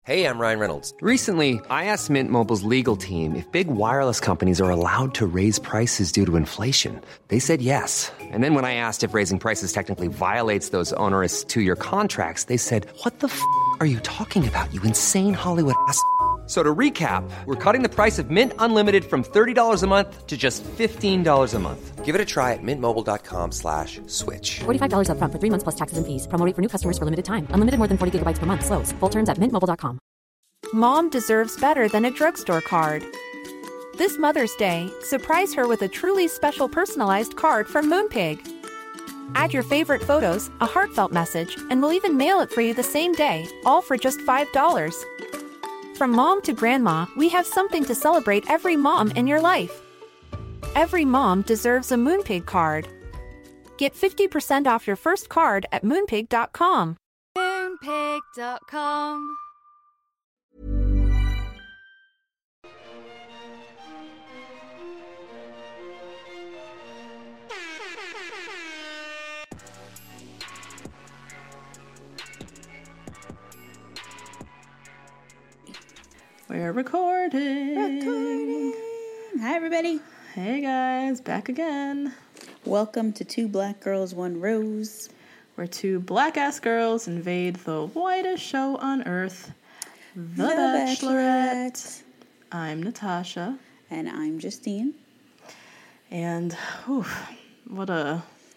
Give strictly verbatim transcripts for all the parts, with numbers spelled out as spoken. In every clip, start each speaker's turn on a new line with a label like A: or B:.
A: Hey, I'm Ryan Reynolds.
B: Recently, I asked Mint Mobile's legal team if big wireless companies are allowed to raise prices due to inflation. They said yes. And then when I asked if raising prices technically violates those onerous two-year contracts, they said, what the f*** are you talking about, you insane Hollywood ass f- So to recap, we're cutting the price of Mint Unlimited from thirty dollars a month to just fifteen dollars a month.
A: Give it a try at mintmobile.com slash switch.
C: forty-five dollars up front for three months plus taxes and fees. Promo rate for new customers for limited time. Unlimited more than forty gigabytes per month. Slows full terms at mint mobile dot com.
D: Mom deserves better than a drugstore card. This Mother's Day, surprise her with a truly special personalized card from Moonpig. Add your favorite photos, a heartfelt message, and we'll even mail it for you the same day, all for just five dollars. From mom to grandma, we have something to celebrate every mom in your life. Every mom deserves a Moonpig card. Get fifty percent off your first card at moonpig dot com.
E: moonpig dot com.
F: We're recording.
G: Recording. Hi, everybody.
F: Hey, guys. Back again.
G: Welcome to Two Black Girls, One Rose.
F: Where two black-ass girls invade the whitest show on earth, The,
G: The
F: Bachelorette.
G: Bachelorette.
F: I'm Natasha.
G: And I'm Justine.
F: And, whew, what a...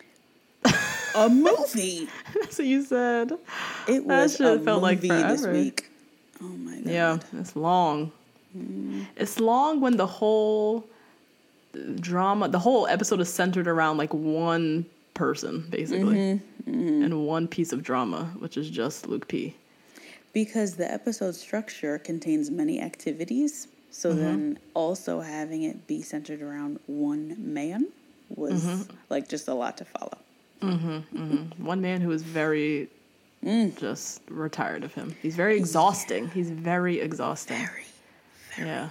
G: A movie!
F: That's what you said.
G: It was
F: that
G: a
F: felt
G: movie
F: like
G: this
F: forever.
G: week. Oh, my God.
F: Yeah, it's long. Mm. It's long when the whole drama, the whole episode is centered around, like, one person, basically. Mm-hmm. Mm-hmm. And one piece of drama, which is just Luke P.
G: Because the episode structure contains many activities, so mm-hmm. then also having it be centered around one man was, mm-hmm. like, just a lot to follow.
F: Mm-hmm, mm-hmm. One man who is very... Mm. Just we're tired of him. He's very exhausting. Yeah. He's very exhausting.
G: Very, very.
F: Yeah.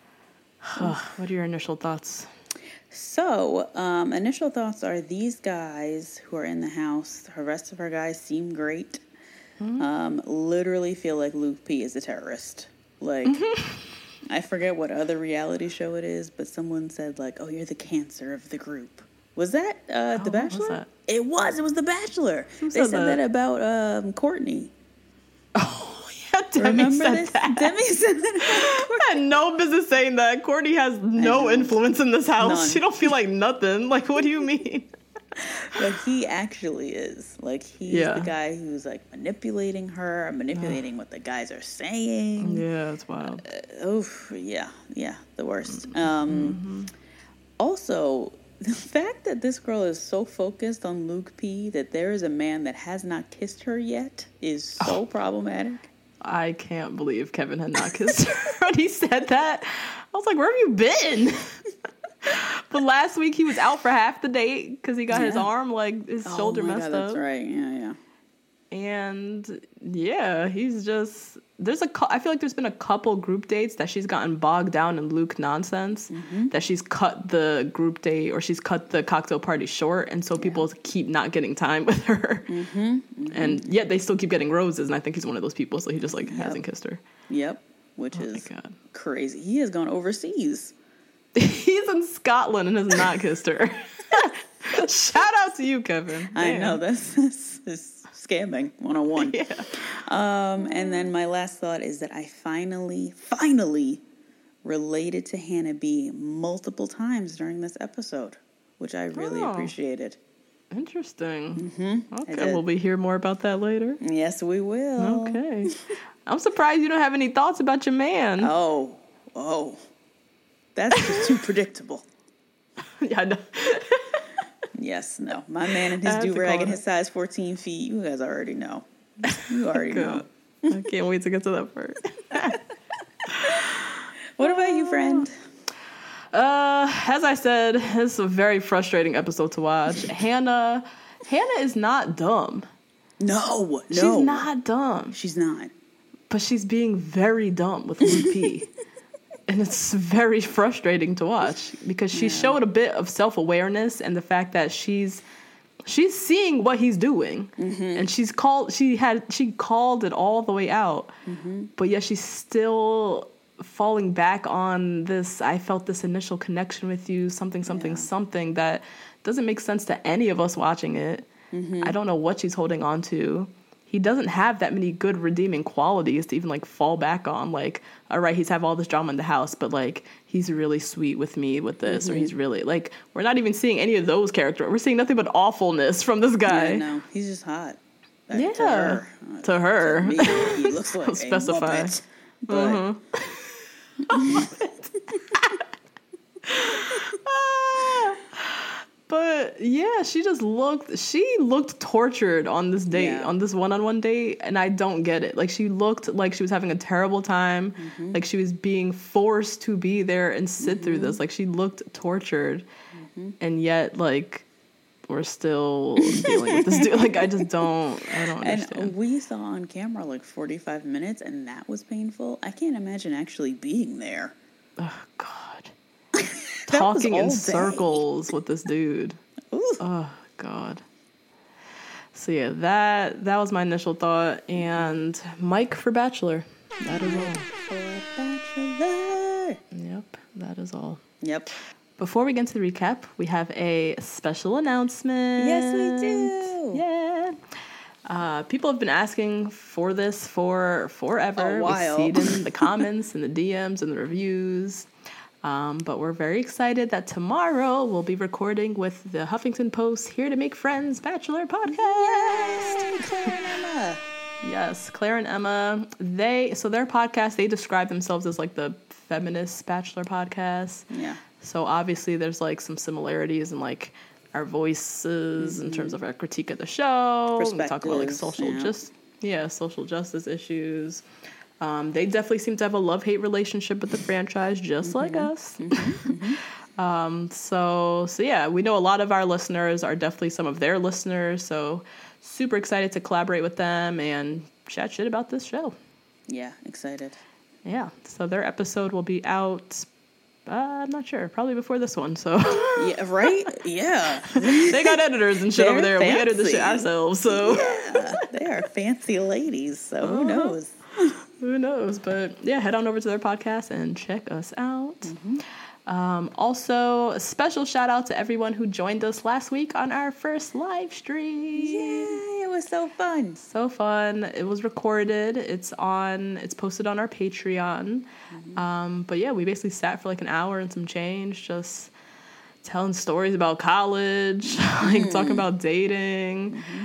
F: What are your initial thoughts?
G: So, um, initial thoughts are these guys who are in the house, the rest of our guys seem great. Mm-hmm. Um, literally feel like Luke P is a terrorist. Like, mm-hmm. I forget what other reality show it is, but someone said, like, oh, you're the cancer of the group. Was that uh,
F: oh,
G: The Bachelor?
F: Was that?
G: It was. It was The Bachelor.
F: Who
G: they
F: said
G: said
F: that,
G: that about um, Courtney.
F: Oh, yeah, Demi
G: Remember
F: said
G: this?
F: that.
G: Demi said that about Courtney.
F: I had no business saying that. Courtney has no influence in this house.
G: None.
F: She don't feel like nothing. Like, what do you mean?
G: But he actually is. Like, he's
F: yeah.
G: the guy who's, like, manipulating her, manipulating what the guys are saying.
F: Yeah, it's wild.
G: Uh, oof, yeah, yeah, the worst. Um, mm-hmm. Also... The fact that this girl is so focused on Luke P that there is a man that has not kissed her yet is so oh, problematic.
F: I can't believe Kevin had not kissed her when he said that. I was like, where have you been? But last week he was out for half the date because he got yeah. his arm, like his
G: oh
F: shoulder
G: my
F: messed
G: God,
F: up.
G: That's right, yeah, yeah.
F: And yeah, he's just, there's a, I feel like there's been a couple group dates that she's gotten bogged down in Luke nonsense, mm-hmm. that she's cut the group date or she's cut the cocktail party short. And so yeah. people keep not getting time with her. Mm-hmm. Mm-hmm. And yet they still keep getting roses. And I think he's one of those people. So he just like yep. hasn't kissed her.
G: Yep. Which
F: oh
G: is crazy. He has gone overseas.
F: He's in Scotland and has not kissed her. Shout out to you, Kevin. Damn.
G: I know this, this is scamming one oh one.
F: Yeah.
G: Um, and then my last thought is that I finally, finally related to Hannah B multiple times during this episode, which I really
F: oh,
G: appreciated.
F: Interesting.
G: Mm-hmm.
F: Okay, will we hear more about that later?
G: Yes, we will.
F: Okay. I'm surprised you don't have any thoughts about your man.
G: Oh, oh. That's just too predictable.
F: Yeah, I know.
G: Yes, no. My man and his do-rag and his size fourteen feet, you guys already know. You already know.
F: I can't wait to get to that part.
G: What about you, friend?
F: Uh, as I said, it's a very frustrating episode to watch. Hannah, Hannah is not dumb.
G: No, no.
F: She's not dumb.
G: She's not.
F: But she's being very dumb with Luke P. And it's very frustrating to watch because she yeah. showed a bit of self-awareness and the fact that she's she's seeing what he's doing, mm-hmm. and she's called. She had she called it all the way out, mm-hmm. but yet she's still falling back on this. I felt this initial connection with you, something, something, yeah. something that doesn't make sense to any of us watching it. Mm-hmm. I don't know what she's holding on to. He doesn't have that many good redeeming qualities to even like fall back on. Like, all right, he's have all this drama in the house, but like he's really sweet with me with this, mm-hmm. or he's really like, we're not even seeing any of those characters. We're seeing nothing but awfulness from this guy.
G: Yeah, no, he's just hot. Like,
F: yeah,
G: to her. Uh,
F: to her.
G: To me, he looks like
F: specify.
G: a Muppet. But...
F: Mm-hmm. ah. But yeah, she just looked, she looked tortured on this date, yeah. on this one-on-one date. And I don't get it. Like, she looked like she was having a terrible time. Mm-hmm. Like she was being forced to be there and sit mm-hmm. through this. Like, she looked tortured. Mm-hmm. And yet, like, we're still dealing with this dude. Like, I just don't, I don't understand.
G: And we saw on camera like forty-five minutes and that was painful. I can't imagine actually being there.
F: Oh, God. Talking in circles with this dude. Ooh. Oh, God. So, yeah, that that was my initial thought. And Mike for Bachelor. That is all.
G: For Bachelor.
F: Yep, that is all.
G: Yep.
F: Before we get into the recap, we have a special announcement.
G: Yes, we do.
F: Yeah. Uh, people have been asking for this for forever.
G: A while.
F: We see it in the comments and the D Ms and the reviews. Um, but we're very excited that tomorrow we'll be recording with the Huffington Post Here to Make Friends Bachelor podcast.
G: Yay, Claire and Emma.
F: Yes, Claire and Emma. They so their podcast, they describe themselves as like the feminist Bachelor podcast.
G: Yeah.
F: So obviously there's like some similarities in like our voices mm-hmm. in terms of our critique of the show. We talk about like social yeah. just yeah, social justice issues. Um, they definitely seem to have a love-hate relationship with the franchise, just mm-hmm. like us.
G: Mm-hmm. Mm-hmm.
F: um, so, so yeah, we know a lot of our listeners are definitely some of their listeners. So, super excited to collaborate with them and chat shit about this show.
G: Yeah, excited.
F: Yeah, so their episode will be out. Uh, I'm not sure. Probably before this one. So
G: yeah, right? Yeah.
F: They got editors and shit
G: They're
F: over there.
G: Fancy.
F: We edit the shit ourselves. So
G: yeah, they are fancy ladies. So uh-huh. who knows?
F: Who knows? But yeah, head on over to their podcast and check us out. Mm-hmm. Um, also, a special shout out to everyone who joined us last week on our first live stream.
G: Yay, it was so fun.
F: So fun. It was recorded. It's on, it's posted on our Patreon. Mm-hmm. Um, but yeah, we basically sat for like an hour and some change, just telling stories about college, like mm. talking about dating. Mm-hmm.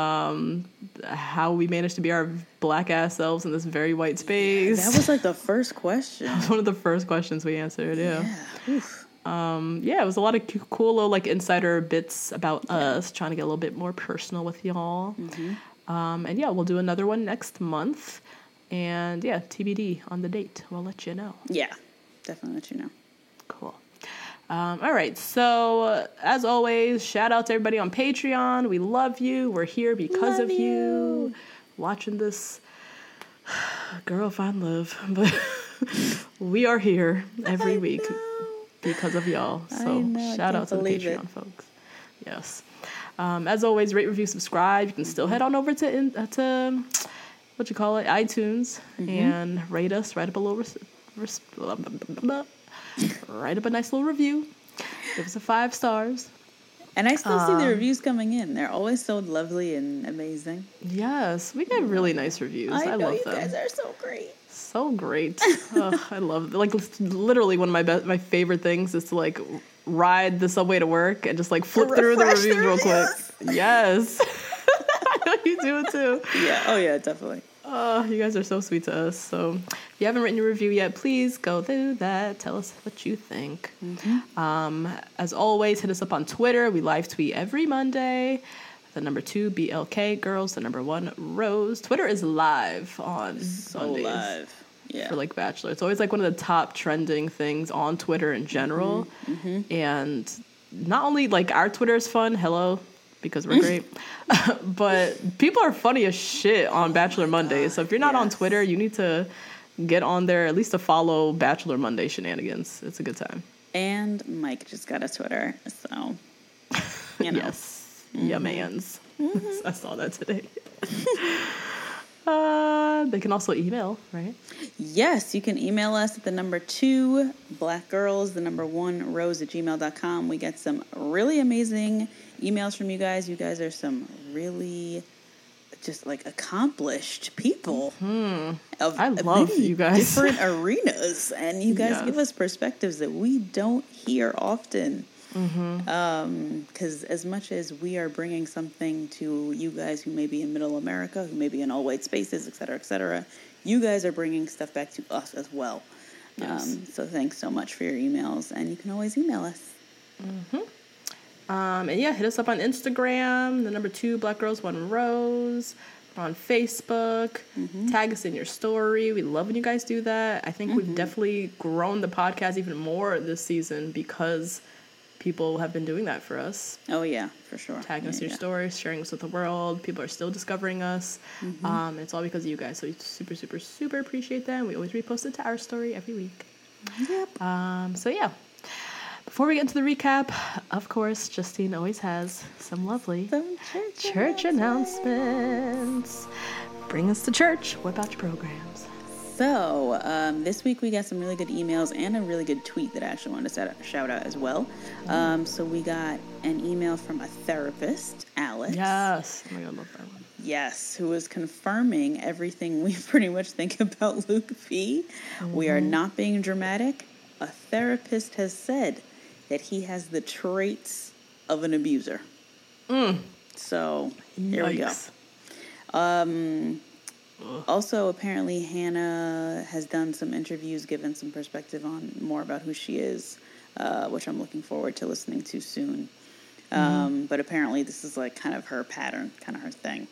F: Um, how we managed to be our black ass selves in this very white space.
G: Yeah, that was like the first question.
F: That was one of the first questions we answered. Yeah.
G: Yeah.
F: Um, yeah, it was a lot of cool little like insider bits about yeah. us, trying to get a little bit more personal with y'all. Mm-hmm. Um, and yeah, we'll do another one next month. And yeah, T B D on the date. We'll let you know.
G: Yeah, definitely let you know.
F: Cool. Um, all right, so uh, as always, shout out to everybody on Patreon. We love you. We're here because
G: love
F: of you.
G: you.
F: Watching this girl find love. But we are here every
G: I
F: week
G: know.
F: because of y'all. So
G: know,
F: shout out to the Patreon
G: it.
F: folks. Yes. Um, as always, rate, review, subscribe. You can still head on over to, in, uh, to what you call it, iTunes, mm-hmm. and rate us. Write up a little... Res- res- blah, blah, blah, blah. Write up a nice little review. Give us a five stars.
G: And I still
F: um,
G: see the reviews coming in. They're always so lovely and amazing.
F: Yes, we get really nice reviews. I,
G: I
F: know
G: love
F: you
G: them.
F: guys
G: are so great.
F: So great. Oh, I love it. Like literally one of my be- my favorite things is to like ride the subway to work and just like flip through the reviews real quick. Yes. I know you do it too.
G: Yeah. Oh yeah, definitely.
F: Oh, you guys are so sweet to us. So if you haven't written a review yet, please go through that. Tell us what you think. Mm-hmm. Um, as always, hit us up on Twitter. We live tweet every Monday. The number two, B L K Girls. The number one, Rose. Twitter is live on
G: so
F: Mondays.
G: live. Yeah.
F: For like Bachelor. It's always like one of the top trending things on Twitter in general. Mm-hmm. Mm-hmm. And not only like our Twitter is fun. Hello. Because we're great. But people are funny as shit on Bachelor Mondays. So if you're not yes. on Twitter, you need to get on there, at least to follow Bachelor Monday shenanigans. It's a good time.
G: And Mike just got a Twitter, so, you know.
F: Yes. Mm-hmm. Yeah, mans. Mm-hmm. I saw that today. uh, they can also email, right?
G: Yes, you can email us at the number two, black girls, the number one, rose at gmail dot com. We get some really amazing emails from you guys. You guys are some really just like accomplished people.
F: Mm-hmm.
G: Of,
F: I
G: of
F: love
G: many
F: you guys.
G: different arenas, and you guys
F: yes.
G: give us perspectives that we don't hear often.
F: Mm-hmm.
G: Um, because as much as we are bringing something to you guys who may be in Middle America, who may be in all white spaces, et cetera, et cetera, you guys are bringing stuff back to us as well.
F: Yes.
G: Um, so thanks so much for your emails, and you can always email us.
F: Mm-hmm. Um, and yeah, hit us up on Instagram, the number two, Black Girls One Rose. We're on Facebook. Mm-hmm. Tag us in your story. We love when you guys do that. I think mm-hmm. we've definitely grown the podcast even more this season because people have been doing that for us.
G: Oh, yeah, for sure.
F: Tagging
G: yeah,
F: us in your
G: yeah.
F: stories, sharing us with the world. People are still discovering us. Mm-hmm. Um, it's all because of you guys. So we super, super, super appreciate that. And we always repost it to our story every week.
G: Yep.
F: Um, so, yeah. Before we get into the recap, of course, Justine always has some lovely
G: some church,
F: church announcements. announcements. Bring us to church. What about your programs?
G: So, um, this week we got some really good emails and a really good tweet that I actually wanted to shout out as well. Um, so we got an email from a therapist, Alex.
F: Yes. Oh my God, I love that one.
G: Yes, who is confirming everything we pretty much think about Luke P. Mm-hmm. We are not being dramatic. A therapist has said that he has the traits of an abuser.
F: Mm.
G: So, here
F: Yikes.
G: we go. Um... Also, apparently, Hannah has done some interviews, given some perspective on more about who she is, uh, which I'm looking forward to listening to soon. Mm-hmm. Um, but apparently, this is like kind of her pattern, kind of her thing.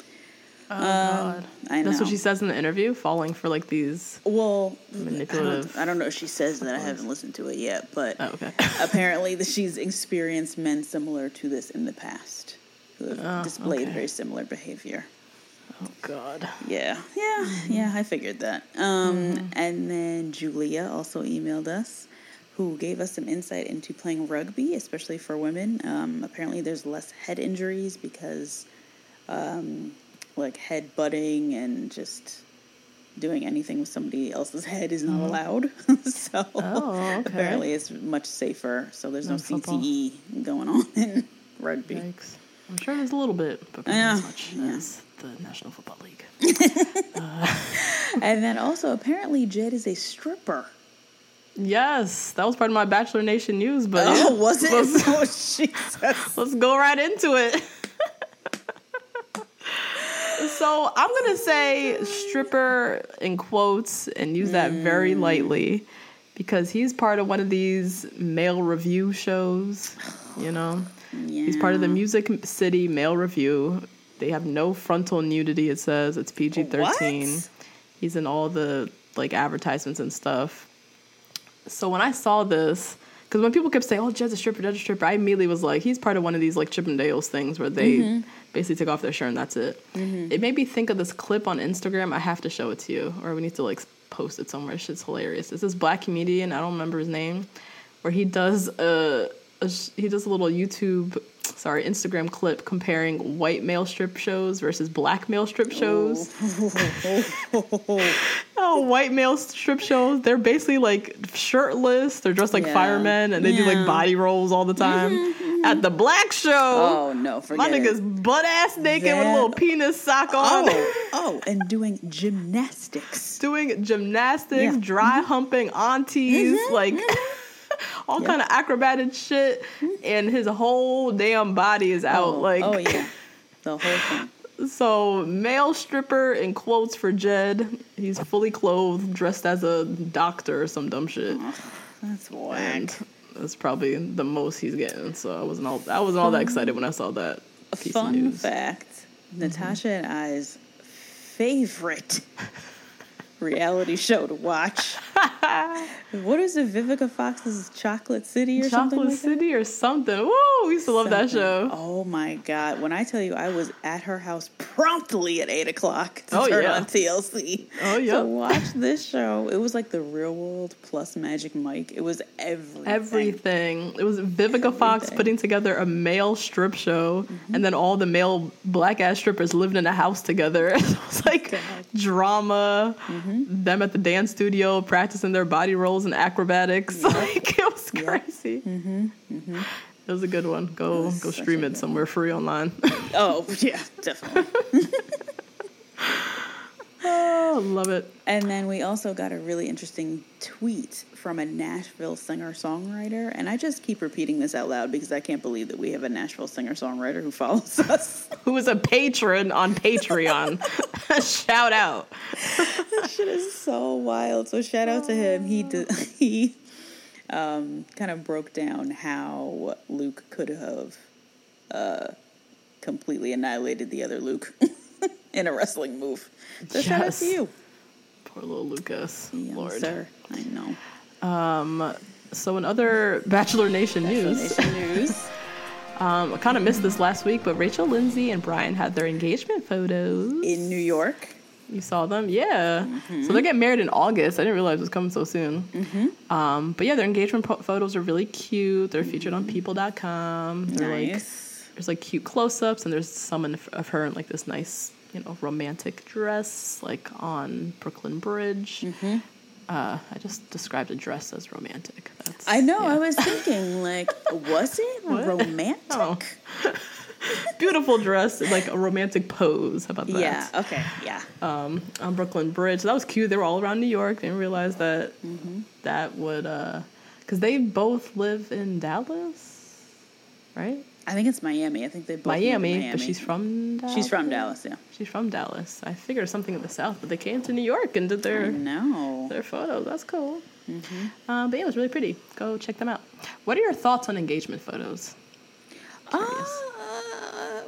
F: Oh,
G: um,
F: God.
G: I know.
F: That's what she says in the interview, falling for like these
G: well,
F: manipulative.
G: I don't, I don't know if she says that. I haven't listened to it yet, but
F: oh, okay.
G: apparently, that she's experienced men similar to this in the past who have
F: oh,
G: displayed
F: okay.
G: very similar behavior.
F: Oh, God.
G: Yeah, yeah, yeah, I figured that. Um, mm-hmm. And then Julia also emailed us, who gave us some insight into playing rugby, especially for women. Um, apparently there's less head injuries because, um, like, head butting and just doing anything with somebody else's head is not mm-hmm. allowed. so
F: oh, okay.
G: apparently it's much safer, so there's no, no C T E going on in rugby.
F: Yikes. I'm sure there's a little bit, but not
G: yeah.
F: as much
G: yeah.
F: as the National Football League.
G: uh. And then also, apparently, Jed is a stripper.
F: Yes, that was part of my Bachelor Nation news, but
G: oh,
F: yeah.
G: was it?
F: Let's,
G: oh, Jesus.
F: Let's go right into it. So I'm gonna say stripper in quotes and use that mm. very lightly because he's part of one of these male review shows, you know. Yeah. He's part of the Music City Male Review. They have no frontal nudity, it says. It's P G thirteen. What? He's in all the like advertisements and stuff. So when I saw this, because when people kept saying, oh, Jed's a stripper, Jed's a stripper, I immediately was like, he's part of one of these like Chippendales things where they mm-hmm. basically take off their shirt and that's it. Mm-hmm. It made me think of this clip on Instagram. I have to show it to you, or we need to like post it somewhere. Shit's hilarious. It's this black comedian, I don't remember his name, where he does a... A, he does a little YouTube, sorry, Instagram clip comparing white male strip shows versus black male strip shows. Oh, oh white male strip shows, they're basically like shirtless. They're dressed like yeah. firemen, and they yeah. do like body rolls all the time. Mm-hmm. At the black show,
G: oh no, forget
F: my nigga's
G: it.
F: butt ass naked that, with a little penis sock on.
G: Oh, oh, and doing gymnastics.
F: doing gymnastics, yeah. dry
G: mm-hmm.
F: humping aunties, mm-hmm. like... all yeah. kind of acrobatic shit, and his whole damn body is out.
G: Oh,
F: like,
G: oh yeah, the whole thing.
F: So, male stripper in quotes for Jed. He's fully clothed, dressed as a doctor or some dumb shit.
G: Oh, that's whack.
F: And that's probably the most he's getting. So I wasn't all I wasn't all that excited when I saw that piece
G: Fun
F: of news.
G: fact: mm-hmm. Natasha and I's favorite reality show to watch. What is it, Vivica Fox's Chocolate City or
F: Chocolate
G: something like
F: City
G: that?
F: or something. Woo! We used to love that show.
G: Oh my God. When I tell you I was at her house promptly at eight o'clock to
F: Oh,
G: turn
F: yeah.
G: on T L C
F: Oh, yeah.
G: to watch this show. It was like the Real World plus Magic Mike. It was everything.
F: Everything. It was Vivica Fox
G: Everything.
F: putting together a male strip show,
G: Mm-hmm.
F: and then all the male black ass strippers lived in a house together. It was like
G: God.
F: drama.
G: Mm-hmm.
F: Them at the dance studio practicing their body rolls and acrobatics. Like it was crazy.
G: Mm-hmm. Mm-hmm.
F: It was a good one. Go
G: was
F: go
G: such
F: stream
G: a
F: it
G: good
F: somewhere free online.
G: Oh, yeah, definitely.
F: Oh, love it.
G: And then we also got a really interesting tweet from a Nashville singer-songwriter. And I just keep repeating this out loud because I can't believe that we have a Nashville singer-songwriter who follows us.
F: Who is a patron on Patreon? Shout out.
G: That shit is so wild. So shout out to him. He did, he um, kind of broke down how Luke could have uh, completely annihilated the other Luke in a wrestling move. So shout out
F: Yes.
G: to you.
F: Poor little Lucas.
G: Yeah,
F: Lord.
G: sir. I know.
F: Um, so in other Bachelor Nation news,
G: Nation news.
F: um, I kind of missed this last week, but Rachel Lindsay and Brian had their engagement photos.
G: In New York.
F: You saw them? Yeah. So they're getting married in August. I didn't realize it was coming so soon.
G: Mm-hmm.
F: Um, but yeah, their engagement po- photos are really cute. They're featured on people dot com. They're like,
G: Nice.
F: there's like cute close-ups, and there's some in, of her in like this nice, you know, romantic dress, like on Brooklyn Bridge.
G: Mm-hmm.
F: Uh, I just described a dress as romantic. That's,
G: I know.
F: yeah.
G: I was thinking, like, was it romantic?
F: Oh. Beautiful dress, like a romantic pose. How about that?
G: Yeah. Okay. Yeah.
F: Um, on Brooklyn Bridge. So that was cute. They were all around New York. Didn't realize that
G: Mm-hmm.
F: that would, uh, because they both live in Dallas, right?
G: I think it's Miami. I think they both moved to
F: Miami,
G: Miami.
F: but she's from Dallas.
G: She's from Dallas. Yeah.
F: She's from Dallas. I figured something in the South, but they came to New York and did their
G: No.
F: their photos. That's cool. Mm-hmm. Uh, but yeah, it was really pretty. Go check them out. What are your thoughts on engagement photos? Curious.
G: Um,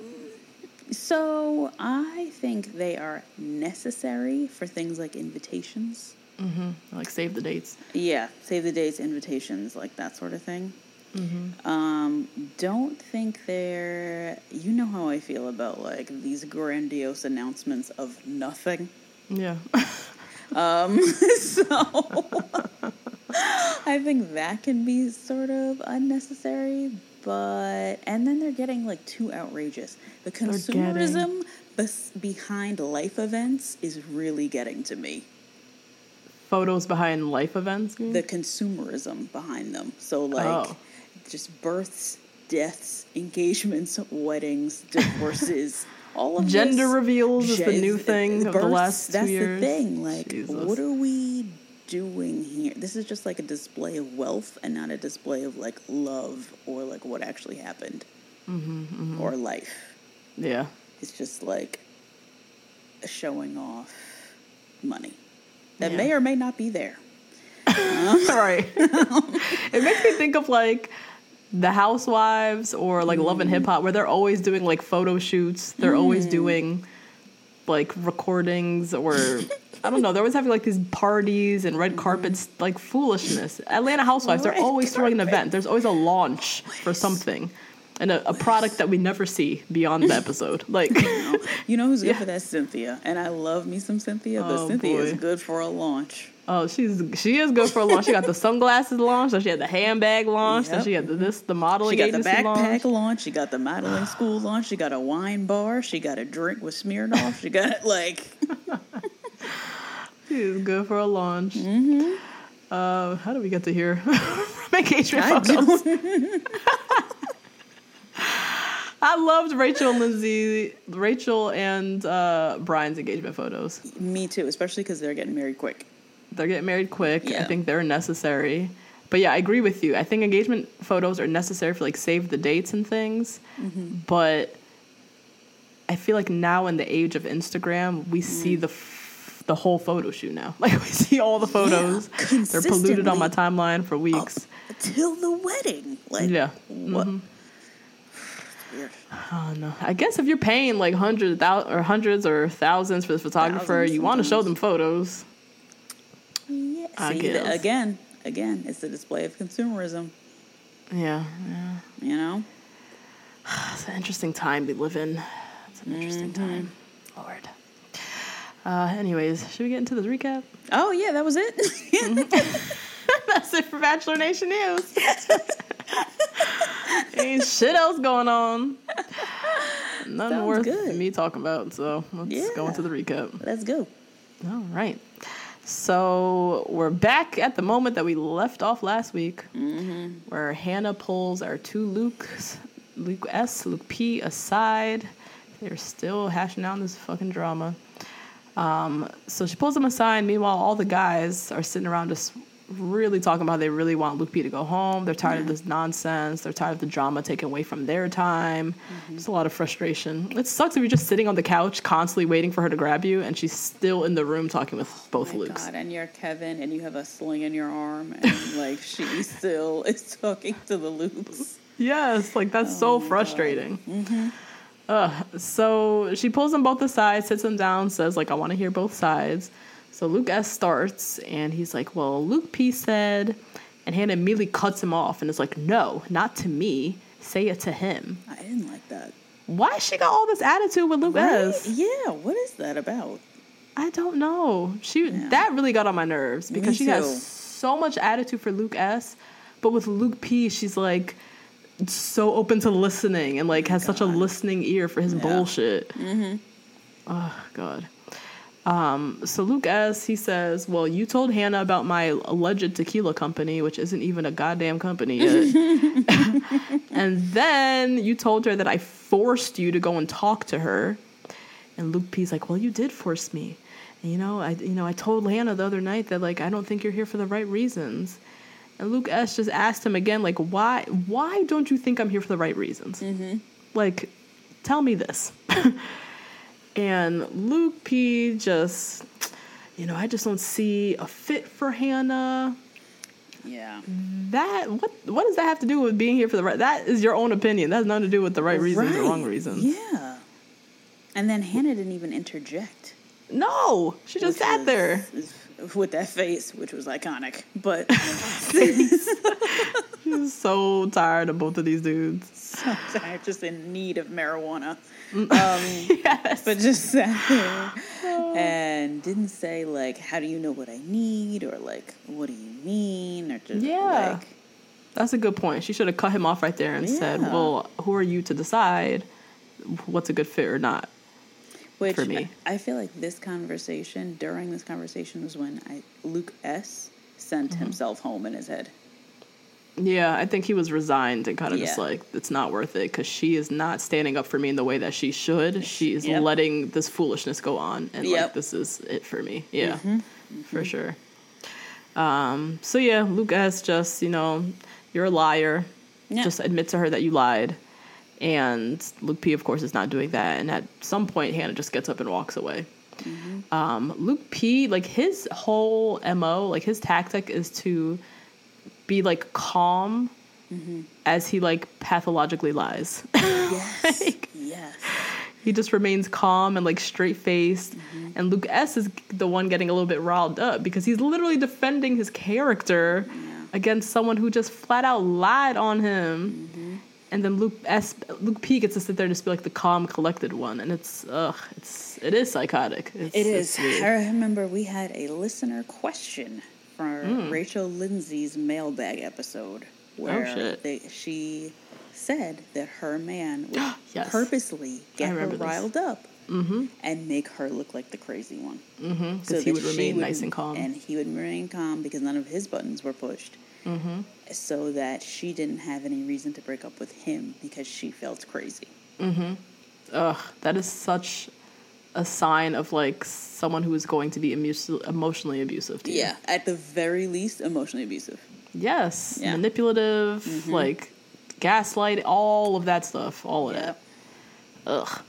G: so I think they are necessary for things like invitations.
F: Like save the dates.
G: Yeah, save the dates, invitations, like that sort of thing.
F: Mm-hmm.
G: Um, don't think they're. You know how I feel about like these grandiose announcements of nothing.
F: Yeah.
G: Um, so I think that can be sort of unnecessary, but and then they're getting like too outrageous. The consumerism bes- behind life events is really getting to me.
F: Photos behind life events. you mean?
G: The consumerism behind them. So like
F: Oh.
G: just births, deaths, engagements, weddings, divorces. All of
F: Gender
G: this,
F: reveals is the
G: gen-
F: new thing of the
G: births,
F: last two
G: that's
F: years.
G: the thing. Like,
F: Jesus.
G: what are we doing here? This is just like a display of wealth and not a display of like love or like what actually happened
F: Mm-hmm, mm-hmm.
G: or life.
F: Yeah.
G: It's just like showing off money that
F: Yeah.
G: may or may not be there.
F: Right. It makes me think of like the Housewives or like Love and Hip Hop, where they're always doing like photo shoots. They're always doing like recordings, or I don't know. They're always having like these parties and red carpets, like foolishness. Atlanta Housewives, they're
G: Red
F: always throwing an event. There's always a launch for something. And a, a product that we never see beyond the episode. Like,
G: You know who's good
F: Yeah.
G: for that? Cynthia. And I love me some Cynthia, but
F: Oh,
G: Cynthia is
F: boy.
G: good for a launch.
F: oh, she's she is good for a launch. She got the sunglasses launch. Then she had the handbag launch. Then
G: Yep.
F: she had the, this the modeling
G: She got the
F: agency
G: backpack
F: launch.
G: launch. She got the modeling school launch. She got a wine bar. She got a drink with Smirnoff. She got like
F: She's good for a launch.
G: Mm-hmm.
F: Uh, how do we get to here? Engagement
G: I
F: photos.
G: don't.
F: I loved Rachel and Lindsay, Rachel and uh, Brian's engagement photos.
G: Me too, especially because they're getting married quick.
F: They're getting married quick. I
G: Yeah.
F: think they're necessary. But yeah, I agree with you. I think engagement photos are necessary for like save the dates and things.
G: Mm-hmm.
F: But I feel like now in the age of Instagram, we see the f- the whole photo shoot now. Like we see all the photos. They're polluted on my
G: consistently
F: timeline for weeks.
G: Till the wedding. Like,
F: Yeah.
G: what?
F: Mhm.
G: Weird.
F: Oh no! I guess if you're paying like hundreds thou- or hundreds or thousands for the photographer,
G: Thousands
F: you want to show
G: sometimes.
F: them photos. I
G: See,
F: guess.
G: again, again, it's a display of consumerism.
F: Yeah, yeah.
G: You know?
F: It's an interesting time we live in. It's an interesting
G: Mm-hmm.
F: time. Lord. Uh, anyways, should we get into this recap?
G: Oh, yeah, that was it.
F: That's it for Bachelor Nation News. Ain't shit else going on. Nothing
G: Sounds
F: worth
G: good.
F: me talking about, so let's
G: Yeah.
F: go into the recap.
G: Let's go.
F: All right. So we're back at the moment that we left off last week, mm-hmm. where Hannah pulls our two Lukes, Luke S, Luke P, aside. They're still hashing out this fucking drama. Um, so she pulls them aside. Meanwhile, all the guys are sitting around just really talking about how they really want Luke P to go home. They're tired yeah. of this nonsense. They're tired of the drama taken away from their time. Mm-hmm. Just a lot of frustration. It sucks if you're just sitting on the couch constantly waiting for her to grab you and she's still in the room talking with both
G: oh my
F: Lukes.
G: God, and you're Kevin and you have a sling in your arm and like she still is talking to the Lukes.
F: Yes, like that's oh so frustrating. Mm-hmm. Uh, so she pulls them both aside, sits them down, says like, I want to hear both sides. So Luke S starts, and he's like, well, Luke P said, and Hannah immediately cuts him off and is like, no, not to me. Say it to him.
G: I didn't like that.
F: Why she got all this attitude with Luke
G: right?
F: S?
G: Yeah, what is that about?
F: I don't know. She yeah. That really got on my nerves because she has so much attitude for Luke S, but with Luke P, she's like so open to listening and like oh has God. such a listening ear for his yeah. bullshit. Mm-hmm. Oh, God. Um, so Luke S, he says, well, you told Hannah about my alleged tequila company, which isn't even a goddamn company yet. And then you told her that I forced you to go and talk to her. And Luke P's like, well, you did force me. And, you know, I, you know, I told Hannah the other night that, like, I don't think you're here for the right reasons. And Luke S just asked him again, like, why, why don't you think I'm here for the right reasons? Mm-hmm. Like, tell me this. And Luke P just, you know, I just don't see a fit for Hannah.
G: Yeah.
F: That, what what does that have to do with being here for the right? That is your own opinion. That has nothing to do with the right reasons right. or wrong reasons.
G: Yeah. And then Hannah didn't even interject.
F: No. She just which sat was, there.
G: With that face, which was iconic. But.
F: She was so tired of both of these dudes.
G: So tired, just in need of marijuana. Um, yes. But just sat there and didn't say, like, how do you know what I need? Or, like, what do you mean? Or just,
F: yeah.
G: like...
F: That's a good point. She should have cut him off right there and yeah. said, well, who are you to decide what's a good fit or not
G: Which
F: for me?
G: I feel like this conversation, during this conversation was when I, Luke S. sent mm-hmm. himself home in his head.
F: Yeah, I think he was resigned and kind of
G: yeah.
F: just like, it's not worth it because she is not standing up for me in the way that she should. She is yep. letting this foolishness go on. And yep. like, this is it for me. Yeah, mm-hmm. Mm-hmm. for sure. Um, so yeah, Luke S. just, you know, you're a liar. Yeah. Just admit to her that you lied. And Luke P, of course, is not doing that. And at some point, Hannah just gets up and walks away. Mm-hmm. Um, Luke P, like his whole M O, like his tactic is to be like calm mm-hmm. as he like pathologically lies.
G: Yes.
F: like,
G: yes.
F: He just remains calm and like straight faced. Mm-hmm. And Luke S is the one getting a little bit riled up because he's literally defending his character yeah. against someone who just flat out lied on him. Mm-hmm. And then Luke S, Luke P gets to sit there and just be like the calm, collected one, and it's ugh, it's it is psychotic. It's,
G: it is. I remember we had a listener question for mm. Rachel Lindsay's mailbag episode where
F: oh,
G: they, she said that her man would
F: yes.
G: purposely get her riled
F: this.
G: up
F: mm-hmm.
G: and make her look like the crazy one.
F: Mm-hmm. So he would remain would, nice and calm.
G: And he would remain calm because none of his buttons were pushed. Mm-hmm. So that she didn't have any reason to break up with him because she felt crazy.
F: Mm-hmm. Ugh, that is such a sign of like someone who is going to be emu- emotionally abusive to you.
G: Yeah, at the very least, emotionally abusive.
F: Yes,
G: yeah.
F: manipulative, mm-hmm. like gaslight, all of that stuff, all of yeah. that. Ugh.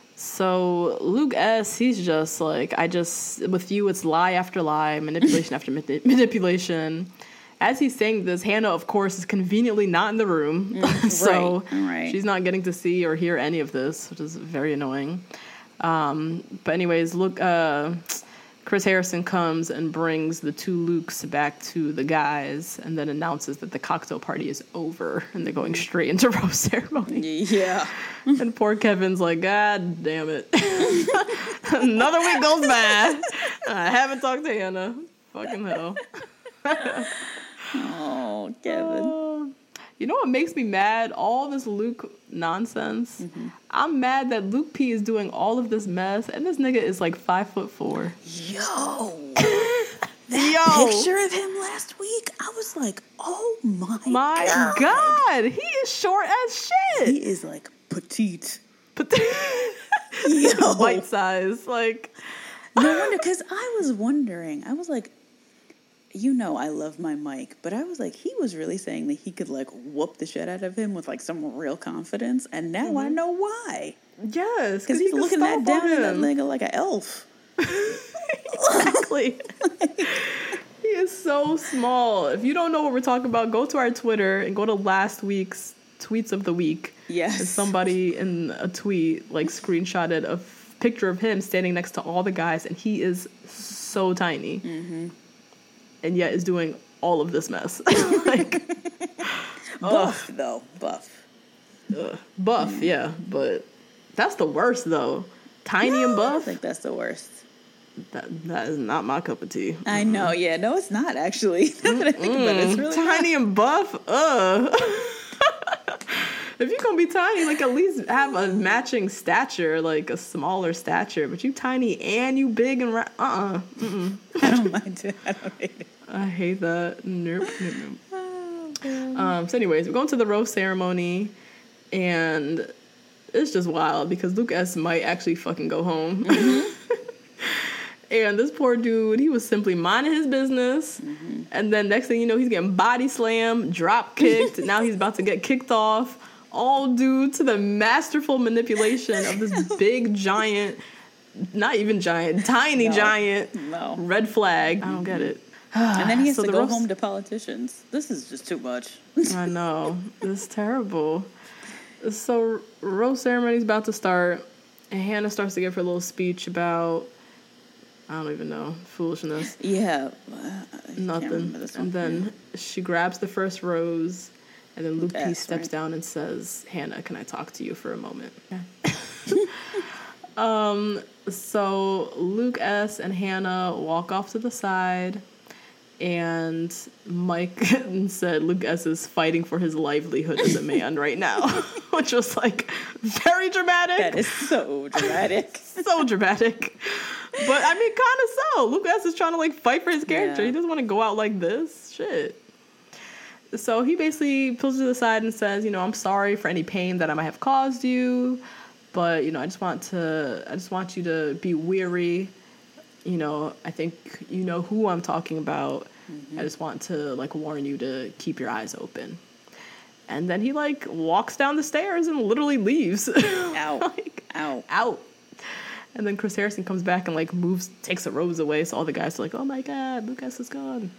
F: So Luke S, he's just like, I just, with you, it's lie after lie, manipulation after mani- manipulation. As he's saying this, Hannah, of course, is conveniently not in the room. Mm, so
G: right, right.
F: she's not getting to see or hear any of this, which is very annoying. Um, but anyways, look, uh, Chris Harrison comes and brings the two Lukes back to the guys and then announces that the cocktail party is over and they're going straight into rose ceremony.
G: Yeah.
F: And poor Kevin's like, God damn it. Another week goes by. I haven't talked to Hannah. Fucking hell.
G: Oh, Kevin.
F: Uh, you know what makes me mad? All this Luke nonsense. Mm-hmm. I'm mad that Luke P is doing all of this mess, and this nigga is like five foot four.
G: Yo, that Yo. picture of him last week, I was like, oh my,
F: my god. god, he is short as shit.
G: He is like petite,
F: petite,
G: Yo.
F: Bite size, like.
G: No wonder, because I was wondering, I was like. You know I love my Mike, but I was like, he was really saying that he could, like, whoop the shit out of him with, like, some real confidence, and now mm-hmm. I know why.
F: Yes,
G: because he's he looking that down at that nigga like an elf.
F: Exactly. He is so small. If you don't know what we're talking about, go to our Twitter and go to last week's tweets of the week.
G: Yes.
F: And somebody in a tweet, like, screenshotted a f- picture of him standing next to all the guys, and he is so tiny. Mm-hmm. And yet is doing all of this mess. Like,
G: buff, ugh. though. Buff.
F: Ugh. Buff, mm. yeah. But that's the worst, though. Tiny
G: no,
F: and buff.
G: I think that's the worst.
F: That That is not my cup of tea.
G: I mm-hmm. know, yeah. No, it's not, actually. Now that I think about it, it's really
F: Tiny
G: not.
F: and buff? Ugh. If you're going to be tiny, like, at least have a matching stature, like a smaller stature. But you tiny and you big and... Ra- uh-uh. Mm-mm.
G: I don't mind it. I don't hate it.
F: I hate that. Nope, nope, nope. Oh, um, so anyways, we're going to the rose ceremony. And it's just wild because Luke S. might actually fucking go home. Mm-hmm. And this poor dude, he was simply minding his business. Mm-hmm. And then next thing you know, he's getting body slammed, drop kicked. Now he's about to get kicked off. All due to the masterful manipulation of this big, giant, not even giant, tiny,
G: no,
F: giant
G: no.
F: red flag. I don't get it.
G: And then he has
F: so
G: to
F: the
G: go
F: roast-
G: home to politicians. This is just too much.
F: I know. It's terrible. So rose ceremony's about to start. And Hannah starts to give her little speech about, I don't even know, foolishness.
G: Yeah.
F: Nothing. And then she grabs the first rose. And then Luke P steps right. down and says, Hannah, can I talk to you for a moment? Yeah. um, so Luke S. and Hannah walk off to the side. And Mike said Luke S. is fighting for his livelihood as a man right now. Which was, like, very dramatic.
G: That is so dramatic.
F: So dramatic. But, I mean, kind of so. Luke S. is trying to, like, fight for his character. Yeah. He doesn't want to go out like this. Shit. So he basically pulls her to the side and says, you know, I'm sorry for any pain that I might have caused you, but, you know, I just want to, I just want you to be weary. You know, I think you know who I'm talking about. Mm-hmm. I just want to, like, warn you to keep your eyes open. And then he, like, walks down the stairs and literally leaves.
G: Out.
F: like,
G: out.
F: Out. And then Chris Harrison comes back and, like, moves, takes a rose away. So all the guys are like, oh, my God, Lucas is gone.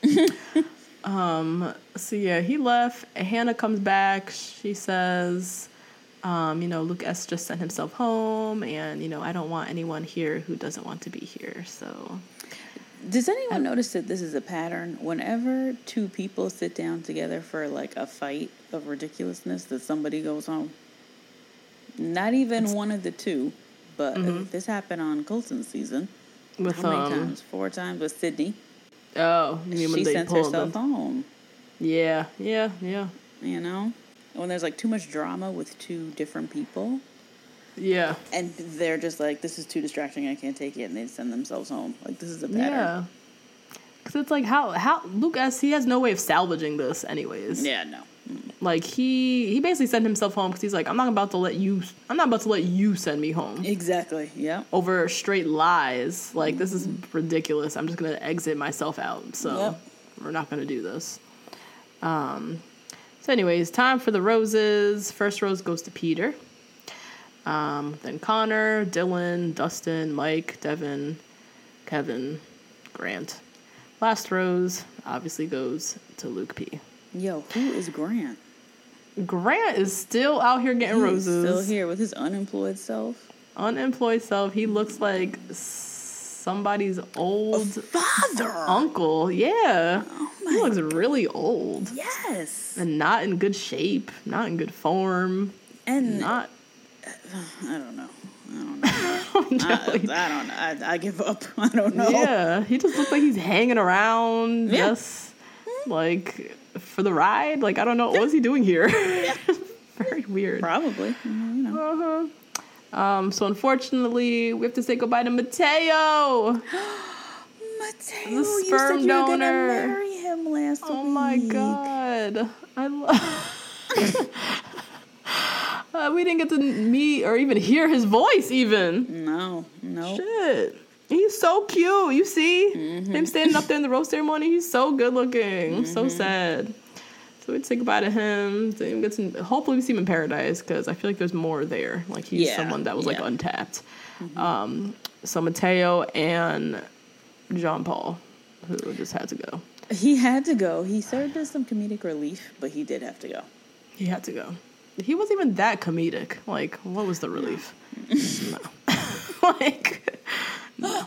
F: Um, so yeah, he left. Hannah comes back. She says, um, you know, Luke S. just sent himself home, and, you know, I don't want anyone here who doesn't want to be here, so.
G: Does anyone I, notice that this is a pattern? Whenever two people sit down together for, like, a fight of ridiculousness, that somebody goes home? Not even one of the two, but mm-hmm. this happened on Colton's season.
F: With,
G: How many
F: um,
G: times? Four times with Sydney.
F: Oh, you mean when
G: she
F: they
G: sent
F: pulled
G: herself
F: them.
G: home.
F: Yeah, yeah, yeah.
G: You know? When there's, like, too much drama with two different people.
F: Yeah.
G: And they're just like, this is too distracting, I can't take it, and they send themselves home. Like, this is a pattern.
F: Yeah. Because it's like, how, how, Luke S., he has no way of salvaging this anyways.
G: Yeah, no. Mm.
F: Like, he, he basically sent himself home because he's like, I'm not about to let you, I'm not about to let you send me home.
G: Exactly, yeah.
F: Over straight lies. Like, mm-hmm. this is ridiculous. I'm just going to exit myself out. So, yep. We're not going to do this. Um, so anyways, time for the roses. First rose goes to Peter. Um, then Connor, Dylan, Dustin, Mike, Devin, Kevin, Grant. Last rose obviously goes to Luke P.
G: Yo, who is Grant?
F: Grant is still out here getting
G: He's
F: roses.
G: Still here with his unemployed self.
F: Unemployed self. He looks like somebody's old
G: father.
F: uncle. Yeah.
G: Oh
F: He
G: my
F: looks really old.
G: Yes.
F: And not in good shape, not in good form.
G: And
F: Not
G: I don't know. I don't know. I, I don't know. I, I give up. I don't know.
F: Yeah, he just looks like he's hanging around
G: Yeah.
F: just like for the ride. Like, I don't know, what was he doing here? Very weird.
G: Probably. You know.
F: Uh-huh. Um, so unfortunately, we have to say goodbye to Mateo.
G: Mateo,
F: The
G: you
F: sperm
G: said you were gonna
F: donor.
G: marry him last
F: Oh
G: week.
F: my god. I love uh, we didn't get to meet or even hear his voice even.
G: No, no.
F: Shit. He's so cute. You see?
G: Mm-hmm.
F: Him standing up there in the rose ceremony. He's so good looking. I'm so
G: Mm-hmm.
F: sad. So we'd say goodbye to him. To even get to, hopefully we see him in Paradise because I feel like there's more there. Like he's
G: Yeah,
F: someone that was like
G: yeah.
F: untapped. Um, so Mateo and Jean Paul, who just had to go.
G: He had to go. He served as some comedic relief, but he did have to go.
F: He had to go. He wasn't even that comedic. Like, what was the relief? No. Like, no.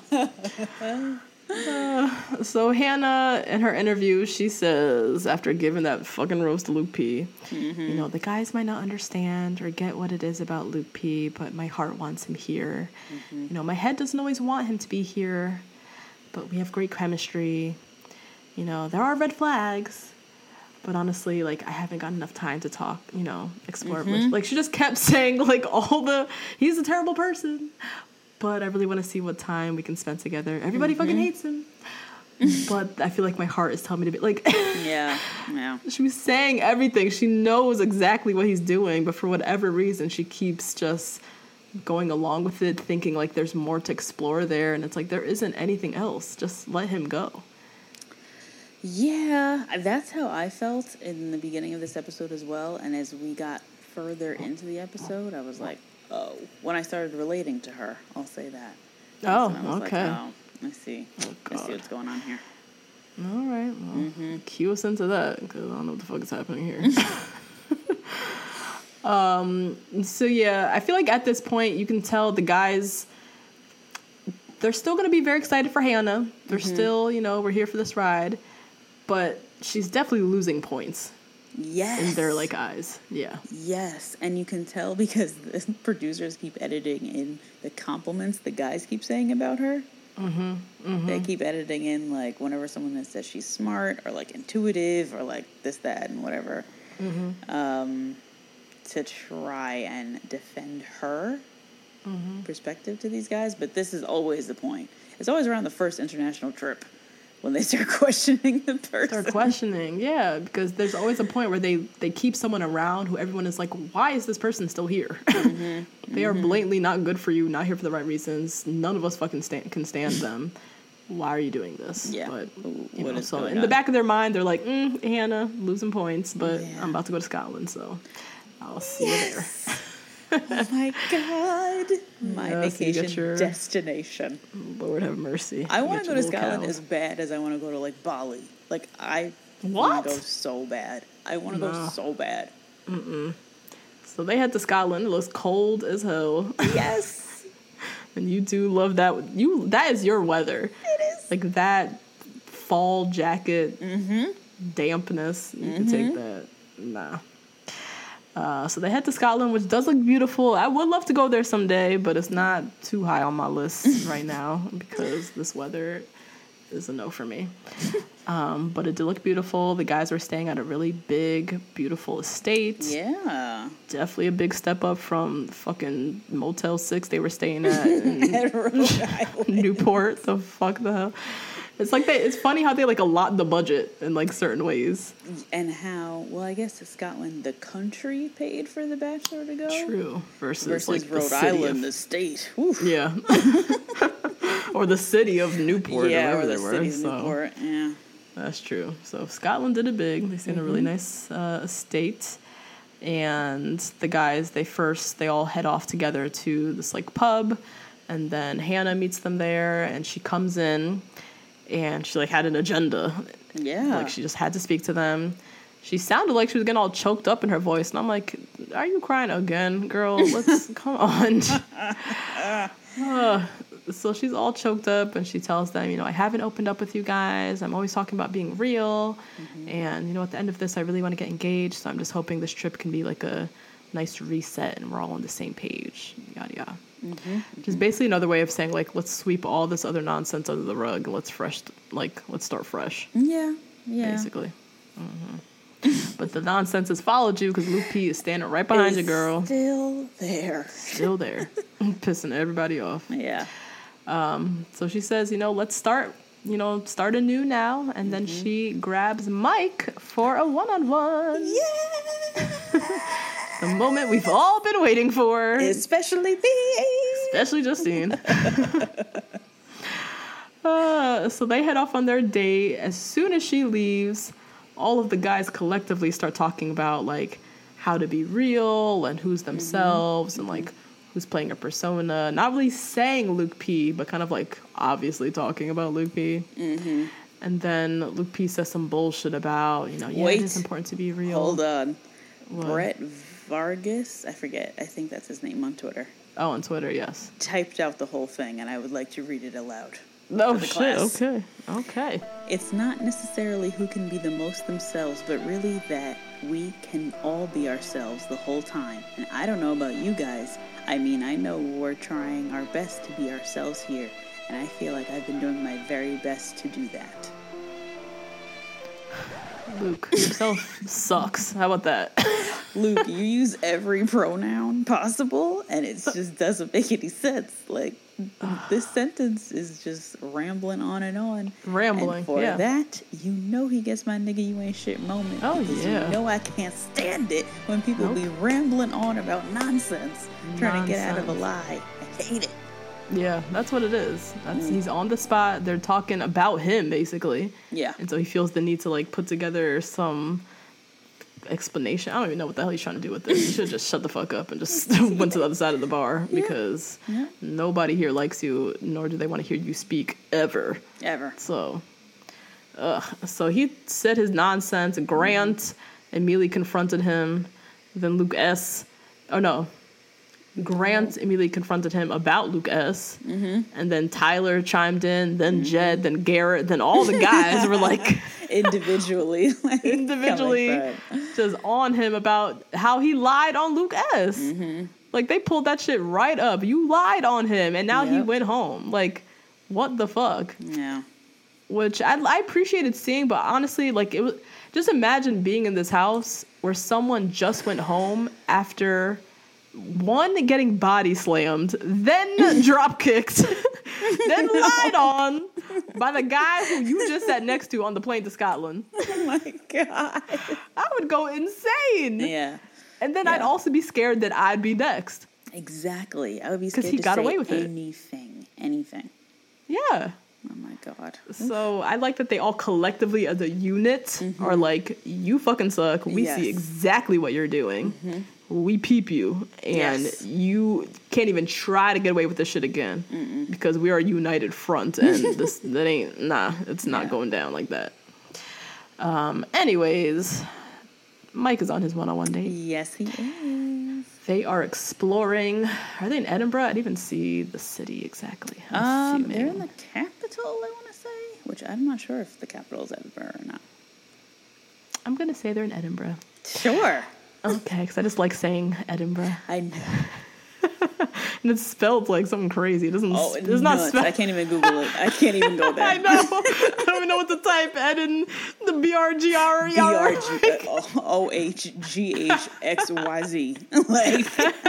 F: Uh, so Hannah, in her interview, she says, after giving that fucking roast to Luke P,
G: Mm-hmm.
F: you know, the guys might not understand or get what it is about Luke P, but my heart wants him here.
G: Mm-hmm.
F: You know, my head doesn't always want him to be here, but we have great chemistry. You know, there are red flags, but honestly, like, I haven't got enough time to talk, you know, explore.
G: Mm-hmm.
F: Like, she just kept saying, like, all the, he's a terrible person, but I really want to see what time we can spend together. Everybody
G: Mm-hmm.
F: fucking hates him, but I feel like my heart is telling me to be, like,
G: Yeah, yeah.
F: she was saying everything. She knows exactly what he's doing, but for whatever reason, she keeps just going along with it, thinking, like, there's more to explore there, and it's like, there isn't anything else. Just let him go.
G: Yeah, that's how I felt in the beginning of this episode as well. And as we got further into the episode, I was like, oh. When I started relating to her, I'll say that.
F: Oh,
G: And I was
F: okay.
G: Like, oh, I see. I see what's going on here.
F: All right, well,
G: Mm-hmm.
F: cue us into that, because I don't know what the fuck is happening here. um, so, yeah, I feel like at this point, you can tell the guys, they're still going to be very excited for Hannah. They're
G: Mm-hmm.
F: still, you know, we're here for this ride. But she's definitely losing points
G: Yes.
F: in their, like, eyes. Yeah.
G: Yes, and you can tell because the producers keep editing in the compliments the guys keep saying about her.
F: Mm-hmm. Mm-hmm.
G: They keep editing in, like, whenever someone says she's smart or, like, intuitive or, like, this, that, and whatever,
F: Mm-hmm.
G: um, to try and defend her
F: Mm-hmm.
G: perspective to these guys. But this is always the point. It's always around the first international trip when they start questioning the person.
F: Start questioning, yeah, because there's always a point where they, they keep someone around who everyone is like, why is this person still here?
G: Mm-hmm.
F: They are blatantly not good for you, not here for the right reasons. None of us fucking stand, can stand them. Why are you doing this?
G: Yeah.
F: But,
G: Ooh,
F: you
G: what
F: know,
G: is
F: so
G: going
F: in
G: on?
F: the back of their mind, they're like, mm, Hannah, losing points, but
G: Yeah.
F: I'm about to go to Scotland, so I'll see you there.
G: Oh my God. My
F: Yes, you get
G: vacation
F: your-
G: destination.
F: Lord have mercy.
G: I
F: You
G: want
F: get
G: to go
F: your
G: to
F: little
G: Scotland
F: cows.
G: as bad as I want to go to, like, Bali. Like, I
F: What?
G: want to go so bad. I want to go
F: No.
G: so bad.
F: So they head to Scotland. It looks cold as hell.
G: Yes.
F: And you do love that. You that is your weather.
G: It is.
F: Like that fall jacket
G: Mm-hmm.
F: dampness. You can take that. Nah. Uh, so they head to Scotland, which does look beautiful. I would love to go there someday, but it's not too high on my list right now because this weather is a no for me. Um, but it did look beautiful. The guys were staying at a really big, beautiful estate.
G: Yeah.
F: Definitely a big step up from fucking Motel six they were staying at in
G: At Rhode Island.
F: Newport. The fuck the hell? It's like they. It's funny how they like allot the budget in like certain ways.
G: And how, well, I guess to Scotland, the country paid for the Bachelor to go.
F: True. Versus,
G: Versus
F: like the
G: Rhode
F: city
G: Island,
F: of-
G: the state. Oof.
F: yeah. Or the city of Newport.
G: Yeah,
F: or
G: or
F: wherever
G: the
F: they were.
G: city of
F: so
G: Newport. Yeah.
F: that's true. So Scotland did it big. They stayed in a really nice uh, estate. And the guys, they first, they all head off together to this like pub. And then Hannah meets them there and she comes in and she like had an agenda.
G: Yeah.
F: Like she just had to speak to them. She sounded like she was getting all choked up in her voice. And I'm like, are you crying again, girl? Let's come on. Uh, so she's all choked up, and she tells them, you know, I haven't opened up with you guys. I'm always talking about being real. Mm-hmm. And, you know, at the end of this, I really want to get engaged. So I'm just hoping this trip can be like a nice reset and we're all on the same page. Yada, yada. Mm-hmm. Which is basically another way of saying, like, let's sweep all this other nonsense under the rug and let's fresh, like, let's start fresh.
G: Yeah, yeah.
F: Basically. Mm-hmm. But the nonsense has followed you because Luke P is standing right behind you, girl.
G: Still there.
F: Still there. Pissing everybody off.
G: Yeah.
F: Um, so she says, you know, let's start, you know, start anew now. And mm-hmm. then she grabs Mike for a one-on-one.
G: Yeah.
F: The moment we've all been waiting for.
G: Especially me.
F: Especially Justine. uh, so they head off on their date. As soon as she leaves, all of the guys collectively start talking about, like, how to be real and who's themselves mm-hmm. and, like, who's playing a persona. Not really saying Luke P, but kind of, like, obviously talking about Luke P. Mm-hmm. And then Luke P says some bullshit about, you know, yeah, Wait, it is important to be real.
G: Hold on. What? Brett Vargas, I forget. I think that's his name on Twitter.
F: Oh, on Twitter, yes.
G: Typed out the whole thing, and I would like to read it aloud.
F: No shit. Class. Okay. Okay.
G: It's not necessarily who can be the most themselves, but really that we can all be ourselves the whole time. And I don't know about you guys. I mean, I know we're trying our best to be ourselves here, and I feel like I've been doing my very best to do that.
F: Luke, yourself sucks. How about that?
G: Luke, you use every pronoun possible, and it just doesn't make any sense. Like, this sentence is just rambling on and on.
F: Rambling,
G: and for
F: yeah.
G: that, you know he gets my nigga you ain't shit moment.
F: Oh,
G: because
F: yeah.
G: you know I can't stand it when people nope. be rambling on about nonsense, trying nonsense. to get out of a lie. I hate it.
F: Yeah, that's what it is. That's mm. He's on the spot. They're talking about him, basically.
G: Yeah.
F: And so he feels the need to, like, put together some explanation. I don't even know what the hell he's trying to do with this. He should just shut the fuck up and just went to the other side of the bar yeah. because yeah. nobody here likes you, nor do they want to hear you speak ever.
G: Ever.
F: So, uh, so he said his nonsense. Grant mm. immediately confronted him. Then Luke S. Oh, no. Grant immediately confronted him about Luke S. Mm-hmm. And then Tyler chimed in, then mm-hmm. Jed, then Garrett, then all the guys were like...
G: individually. Like,
F: individually
G: like
F: just on him about how he lied on Luke S.
G: Mm-hmm.
F: Like, they pulled that shit right up. You lied on him, and now yep. he went home. Like, what the fuck?
G: Yeah.
F: Which I, I appreciated seeing, but honestly, like, it was... Just imagine being in this house where someone just went home after... One, getting body slammed, then drop kicked, then lied on by the guy who you just sat next to on the plane to Scotland.
G: Oh my God.
F: I would go insane.
G: Yeah.
F: And then
G: yeah.
F: I'd also be scared that I'd be next.
G: Exactly. I would be scared
F: he
G: to
F: got
G: say
F: away with
G: anything. It. Anything.
F: Yeah.
G: Oh my God.
F: So I like that they all collectively as a unit mm-hmm. are like, you fucking suck. We yes. see exactly what you're doing. Mm-hmm. We peep you, and
G: yes.
F: you can't even try to get away with this shit again Mm-mm. because we are a united front, and this that ain't nah, it's not yeah. going down like that. Um. Anyways, Mike is on his one-on-one date.
G: Yes, he is.
F: They are exploring. Are they in Edinburgh? I didn't even see the city exactly. I'm
G: um, they're in the capital. I want to say, which I'm not sure if the capital is Edinburgh or not.
F: I'm gonna say they're in Edinburgh.
G: Sure.
F: Okay, because I just like saying Edinburgh.
G: I know.
F: And it's spelled like something crazy. It doesn't.
G: Oh,
F: it's
G: nuts.
F: not spelled.
G: I can't even Google it. I can't even go there.
F: I know. I don't even know what to type. Edin, the B R G R E R.
G: B R G O H G H X Y Z. Like.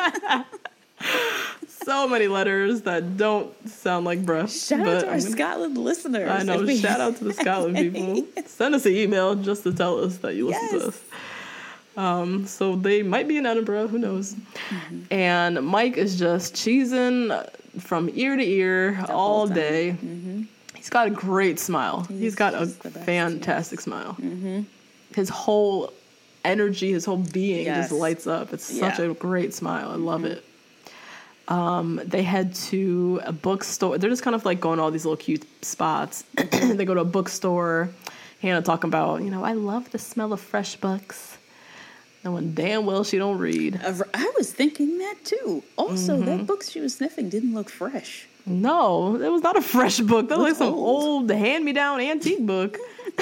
F: So many letters that don't sound like bruh.
G: Shout out to our gonna, Scotland listeners.
F: I know. We, shout out to the Scotland people. Send us an email just to tell us that you listen yes. to us. Um, so they might be in Edinburgh, who knows? Mm-hmm. And Mike is just cheesing from ear to ear the all day. Mm-hmm. He's got a great smile. He's, He's got a best, fantastic yeah. smile. Mm-hmm. His whole energy, his whole being yes. just lights up. It's yeah. such a great smile. I love mm-hmm. it. Um, they head to a bookstore. They're just kind of like going to all these little cute spots. They go to a bookstore. Hannah talking about, you know, I love the smell of fresh books. Knowing damn well she don't read.
G: I was thinking that too. Also, mm-hmm. that book she was sniffing didn't look fresh.
F: No, it was not a fresh book. That was like some
G: old.
F: old hand-me-down antique book.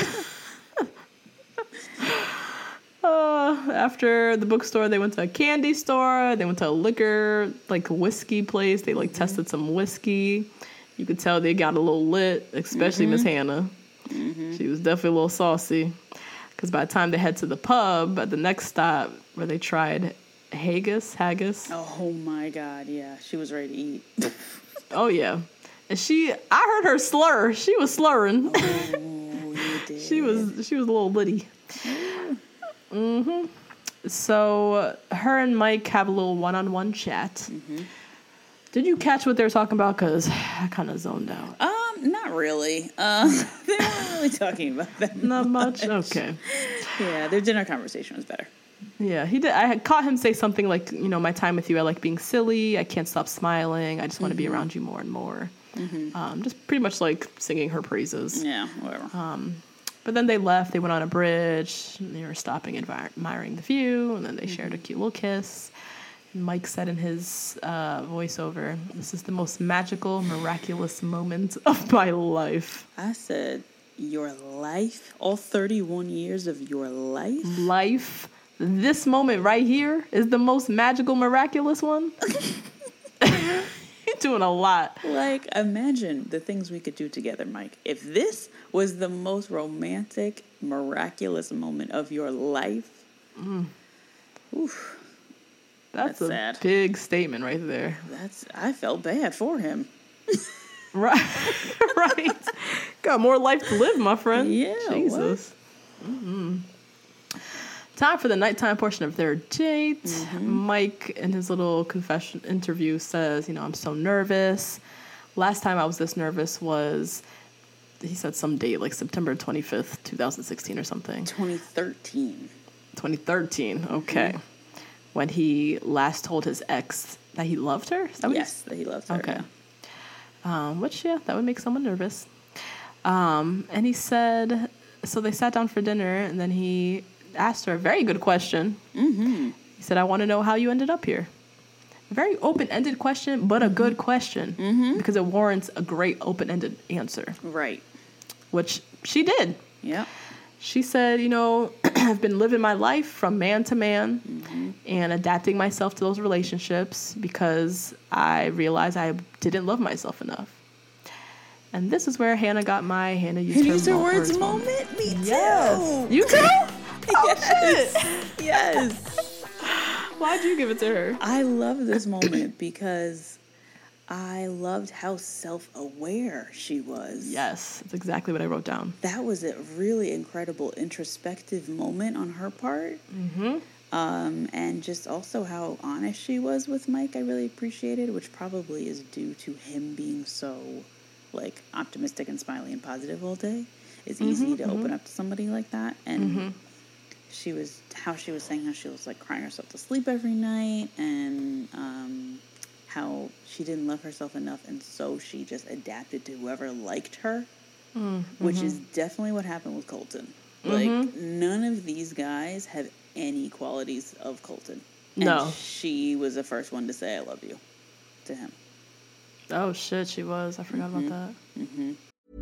F: uh, after the bookstore, they went to a candy store. They went to a liquor, like whiskey place. They like mm-hmm. tested some whiskey. You could tell they got a little lit, especially Miss mm-hmm. Hannah. Mm-hmm. She was definitely a little saucy. Because by the time they head to the pub at the next stop, where they tried haggis, haggis.
G: Oh my God, yeah, she was ready to eat.
F: Oh yeah, and she, I heard her slur. She was slurring.
G: Oh, you did.
F: she was, she was a little litty. Mm-hmm. So uh, her and Mike have a little one-on-one chat. Mm-hmm. Did you catch what they were talking about? Because I kind of zoned out.
G: Um, not really. Uh, they weren't really talking about that.
F: Not much.
G: much.
F: Okay.
G: Yeah, their dinner conversation was better.
F: Yeah, he did. I had caught him say something like, you know, my time with you, I like being silly. I can't stop smiling. I just want to mm-hmm. be around you more and more. Mm-hmm. Um, just pretty much like singing her praises.
G: Yeah, whatever.
F: Um, but then they left. They went on a bridge. And they were stopping and admiring the view. And then they mm-hmm. shared a cute little kiss. And Mike said in his uh, voiceover, "This is the most magical, miraculous moment of my life."
G: I said, your life? All thirty-one years of your life?
F: Life. This moment right here is the most magical, miraculous one. You're doing a lot.
G: Like, imagine the things we could do together, Mike. If this was the most romantic, miraculous moment of your life, mm. oof,
F: that's, that's a
G: sad.
F: Big statement right there.
G: That's. I felt bad for him.
F: Right, right. Got more life to live, my friend.
G: Yeah,
F: Jesus. Mm-hmm. Time for the nighttime portion of their date. Mm-hmm. Mike, in his little confession interview, says, you know, I'm so nervous. Last time I was this nervous was, he said some date, like September twenty-fifth, twenty sixteen or something.
G: twenty thirteen.
F: twenty thirteen, okay. Mm-hmm. When he last told his ex that he loved her? Is that what
G: yes, that he loved her,
F: okay.
G: Yeah.
F: Um, which, yeah, that would make someone nervous. Um, and he said, so they sat down for dinner, and then he asked her a very good question. Mm-hmm. He said, I want to know how you ended up here. A very open-ended question, but a good question, mm-hmm. because it warrants a great open-ended answer.
G: Right.
F: Which she did.
G: Yeah.
F: She said, you know, I've been living my life from man to man mm-hmm. and adapting myself to those relationships because I realized I didn't love myself enough. And this is where Hannah got my Hannah used,
G: used her words moment. moment. Me too.
F: Yes. You too? Oh,
G: yes.
F: shit.
G: Yes.
F: Why'd you give it to her?
G: I love this moment because I loved how self-aware she was.
F: Yes, that's exactly what I wrote down.
G: That was a really incredible introspective moment on her part. Mm-hmm. Um, and just also how honest she was with Mike, I really appreciated, which probably is due to him being so, like, optimistic and smiley and positive all day. It's mm-hmm, easy to mm-hmm. open up to somebody like that. And mm-hmm. she was, how she was saying how she was, like, crying herself to sleep every night and, um... how she didn't love herself enough, and so she just adapted to whoever liked her, mm-hmm. which is definitely what happened with Colton. Mm-hmm. Like, none of these guys have any qualities of Colton. And
F: no.
G: she was the first one to say, I love you, to him.
F: Oh, shit, she was. I forgot
G: mm-hmm.
F: about that.
G: Mm-hmm.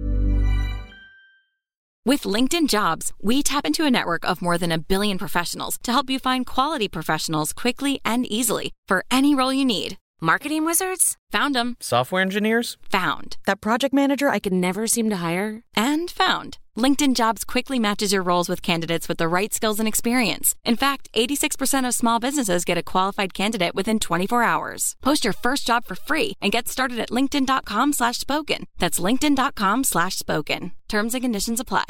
H: With LinkedIn Jobs, we tap into a network of more than a billion professionals to help you find quality professionals quickly and easily for any role you need. Marketing wizards? Found them.
I: Software engineers?
H: Found. That project manager I could never seem to hire? And found. LinkedIn Jobs quickly matches your roles with candidates with the right skills and experience. In fact, eighty-six percent of small businesses get a qualified candidate within twenty-four hours. Post your first job for free and get started at linkedin.com slash spoken. That's linkedin.com slash spoken. Terms and conditions apply.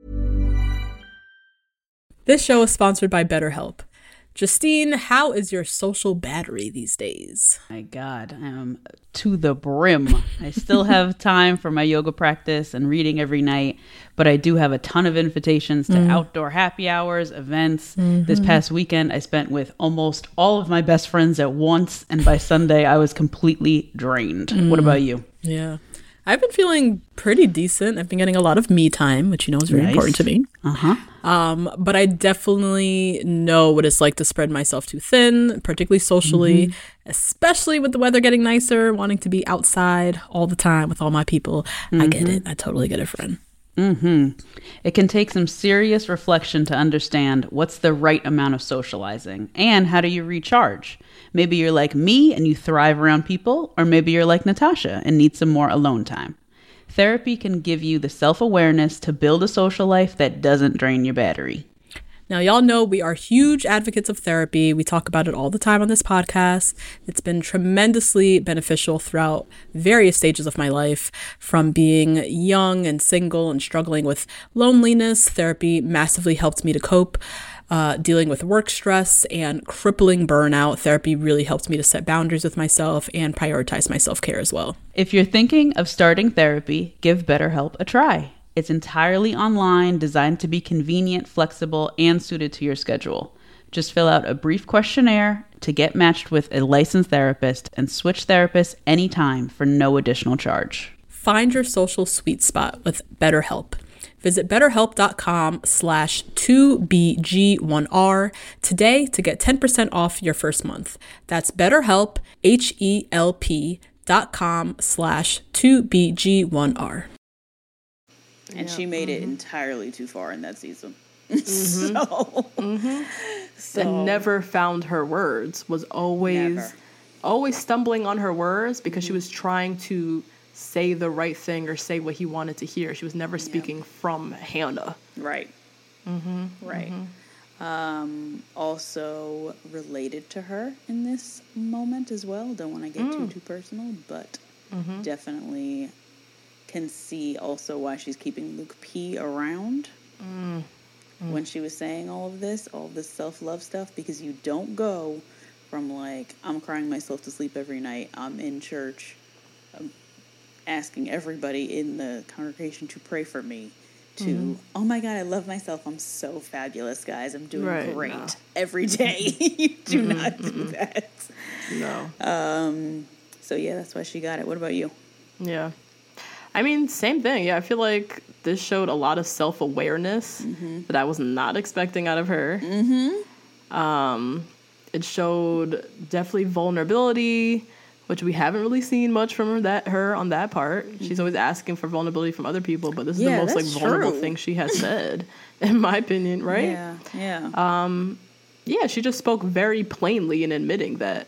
J: This show is sponsored by BetterHelp. Justine, how is your social battery these days?
K: My God, I am to the brim. I still have time for my yoga practice and reading every night, but I do have a ton of invitations to mm. outdoor happy hours, events. Mm-hmm. This past weekend, I spent with almost all of my best friends at once, and by Sunday, I was completely drained. Mm. What about you?
J: Yeah. I've been feeling pretty decent. I've been getting a lot of me time, which you know is very
K: Nice.
J: important to me.
K: Uh-huh.
J: Um, but I definitely know what it's like to spread myself too thin, particularly socially,
K: Mm-hmm.
J: especially with the weather getting nicer, wanting to be outside all the time with all my people. I get it. I totally get it, friend.
K: Mm-hmm. It can take some serious reflection to understand what's the right amount of socializing and how do you recharge. Maybe you're like me and you thrive around people, or maybe you're like Natasha and need some more alone time. Therapy can give you the self-awareness to build a social life that doesn't drain your battery.
J: Now, y'all know we are huge advocates of therapy. We talk about it all the time on this podcast. It's been tremendously beneficial throughout various stages of my life. From being young and single and struggling with loneliness, therapy massively helped me to cope. Uh, dealing with work stress and crippling burnout, therapy really helped me to set boundaries with myself and prioritize my self-care as well.
K: If you're thinking of starting therapy, give BetterHelp a try. It's entirely online, designed to be convenient, flexible, and suited to your schedule. Just fill out a brief questionnaire to get matched with a licensed therapist and switch therapists anytime for no additional charge.
J: Find your social sweet spot with BetterHelp. Visit betterhelp.com slash 2BG1R today to get ten percent off your first month. That's BetterHelp, H-E-L-P dot com slash 2BG1R.
G: And she made it entirely too far in that season.
F: Mm-hmm.
G: so,
F: Mm-hmm.
G: so
F: And never found her words, was always
G: Never.
F: always stumbling on her words because she was trying to say the right thing or say what he wanted to hear. She was never speaking from Hannah.
G: right,
F: Mm-hmm.
G: right. Um, also related to her in this moment as well. Don't want to get too too personal, but definitely can see also why she's keeping Luke P around when she was saying all of this, all of this self-love stuff, because you don't go from like, I'm crying myself to sleep every night, I'm in church, I'm asking everybody in the congregation to pray for me, to, oh my God, I love myself, I'm so fabulous, guys, I'm doing
F: Right,
G: great
F: no.
G: every day. You do not do that.
F: No.
G: Um, so yeah, that's why she got it. What about you?
F: Yeah. I mean, same thing. Yeah, I feel like this showed a lot of self-awareness that I was not expecting out of her. Mm-hmm. Um, it showed definitely vulnerability, which we haven't really seen much from her, that her on that part. She's always asking for vulnerability from other people, but this is
G: Yeah,
F: the most like
G: that's
F: vulnerable
G: true.
F: thing she has said, in my opinion, right?
G: Yeah, yeah.
F: Yeah, she just spoke very plainly in admitting that.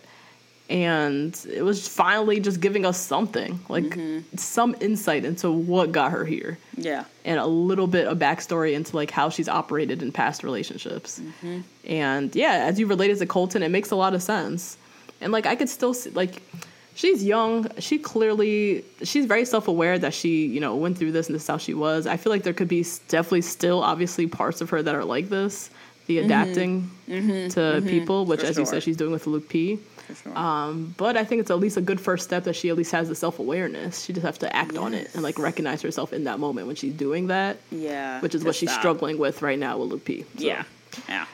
F: And it was finally just giving us something, like some insight into what got her here.
G: yeah.
F: And a little bit of backstory into like how she's operated in past relationships. And yeah, as you related to Colton, it makes a lot of sense. And like I could still see, like, she's young. She clearly, she's very self-aware that she, you know, went through this and this is how she was. I feel like there could be s- definitely still obviously parts of her that are like this, the adapting to people, which
G: For
F: as you
G: sure.
F: said, she's doing with Luke P.
G: For sure.
F: Um, but I think it's at least a good first step that she at least has the self-awareness. She just have to act on it and like recognize herself in that moment when she's doing that,
G: yeah.
F: which is
G: to
F: what she's
G: stop.
F: struggling with right now with Luke P. So,
G: Yeah. Yeah.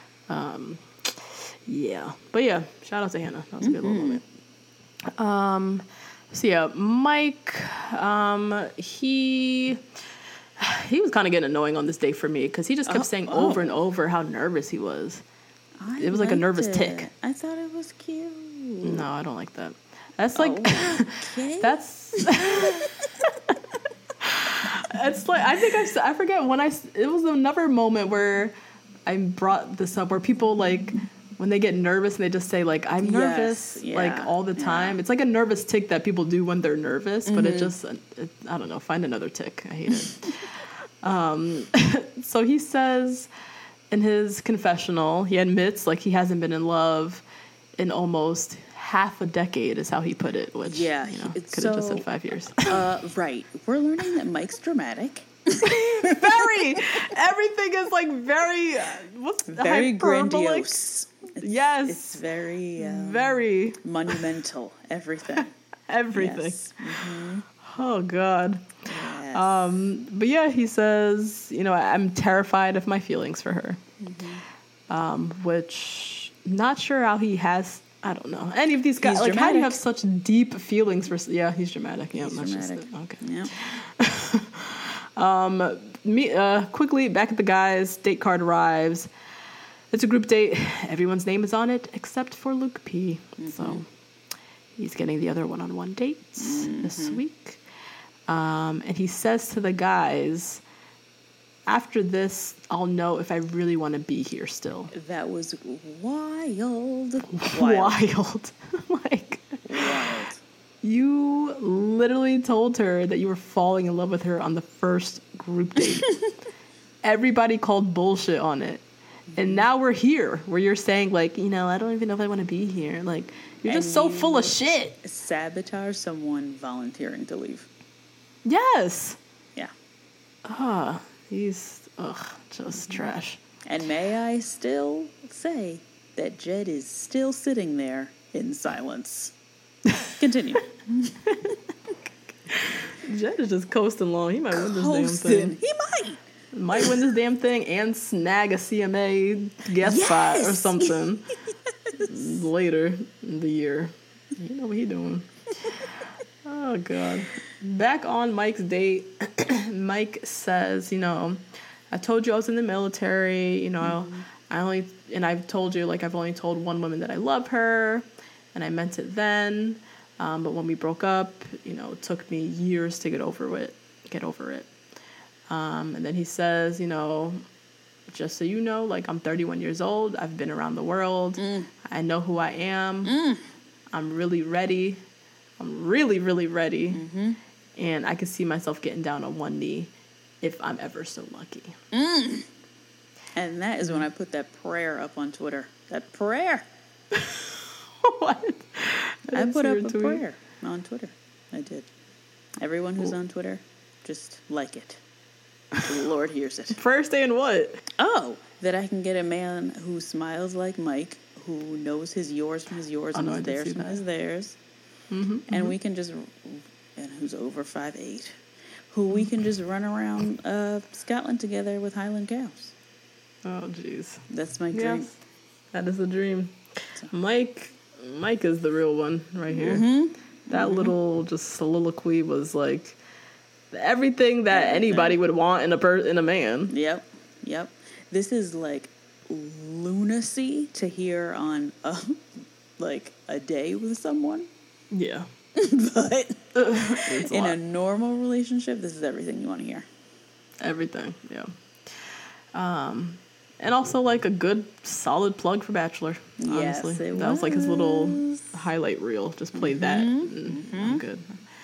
F: yeah. But yeah, shout out to Hannah. That was a good little moment. Um, so yeah, Mike, um, he he was kind of getting annoying on this day for me because he just kept saying over and over how nervous he was.
G: I
F: It was like a
G: liked
F: nervous
G: it.
F: tick.
G: I thought it was cute.
F: No, I don't like that. That's like
G: Okay.
F: that's. It's like I think I s- I forget when I s- it was another moment where I brought this up where people like when they get nervous and they just say like I'm nervous
G: Yes,
F: like
G: yeah,
F: all the time.
G: yeah.
F: It's like a nervous tick that people do when they're nervous, but it just it, I don't know. Find another tick. I hate it. um, so he says in his confessional, he admits like he hasn't been in love in almost half a decade, is how he put it. Which
G: Yeah,
F: you know,
G: it's
F: could have just
G: so-
F: said five years.
G: Uh, right. We're learning that Mike's dramatic.
F: Very. Everything is like very, uh, what's
G: Very
F: hyperbolic?
G: grandiose. It's,
F: Yes.
G: It's very um,
F: Very
G: monumental. Everything.
F: everything.
G: Yes.
F: Oh God.
G: Yes.
F: Um, but yeah, he says, you know, I'm terrified of my feelings for her,
G: Mm-hmm.
F: um, which not sure how he has I don't know. Any of these guys,
G: He's
F: like, how do you
G: dramatic.
F: have such deep feelings for? Yeah, he's dramatic. Yeah,
G: He's
F: that's
G: dramatic.
F: just it. Okay.
G: Yeah.
F: Um, me uh, quickly back at the guys. Date card arrives. It's a group date. Everyone's name is on it except for Luke P. Mm-hmm. So he's getting the other one-on-one dates mm-hmm. this week. Um, and he says to the guys, after this, I'll know if I really want to be here still.
G: That was wild. Wild.
F: Wild. Like,
G: Wild.
F: You literally told her that you were falling in love with her on the first group date. Everybody called bullshit on it. And now we're here where you're saying, like, you know, I don't even know if I want to be here. Like, you're just
G: And
F: so
G: you
F: full of shit.
G: Sabotage someone volunteering to leave.
F: Yes.
G: Yeah.
F: Ah, he's, ugh, just trash.
G: And may I still say that Jed is still sitting there in silence. Continue.
F: Jed is just coasting along. He might win this
G: Coasting.
F: damn thing.
G: He might.
F: Might win this damn thing and snag a C M A guest
G: Yes.
F: spot or something later in the year. You know what he doing. Oh, God. Back on Mike's date, Mike says, you know, I told you I was in the military, you know, mm-hmm. I only, and I've told you, like, I've only told one woman that I love her, and I meant it then, um, but when we broke up, you know, it took me years to get over it, get over it. Um, and then he says, you know, just so you know, like, I'm thirty-one years old, I've been around the world, mm. I know who I am, mm. I'm really ready, I'm really, really ready, mm-hmm. and I can see myself getting down on one knee if I'm ever so lucky.
G: Mm. And that is when I put that prayer up on Twitter. That prayer.
F: What? I,
G: I put up a
F: tweet.
G: prayer on Twitter. I did. Everyone who's Ooh. on Twitter, just like it. The Lord hears it.
F: Prayer saying what?
G: Oh, that I can get a man who smiles like Mike, who knows his yours from his yours
F: oh,
G: and
F: no,
G: his theirs from his theirs. Mm-hmm, and
F: mm-hmm.
G: we can just, and who's over five eight, who we can just run around uh, Scotland together with Highland cows.
F: Oh, jeez.
G: That's my dream.
F: Yes, that is the dream. So. Mike, Mike is the real one right here.
G: Mm-hmm.
F: That
G: mm-hmm.
F: little just soliloquy was like everything that everything. anybody would want in a per- in a man.
G: Yep, yep. This is like lunacy to hear on a, like a day with someone.
F: Yeah.
G: But a in a normal relationship, this is everything you want to hear.
F: Everything, yeah. Um, and also like a good solid plug for Bachelor. Honestly,
G: yes, it
F: that was. was like his little highlight reel. Just played mm-hmm. that. And
G: mm-hmm.
F: I'm good.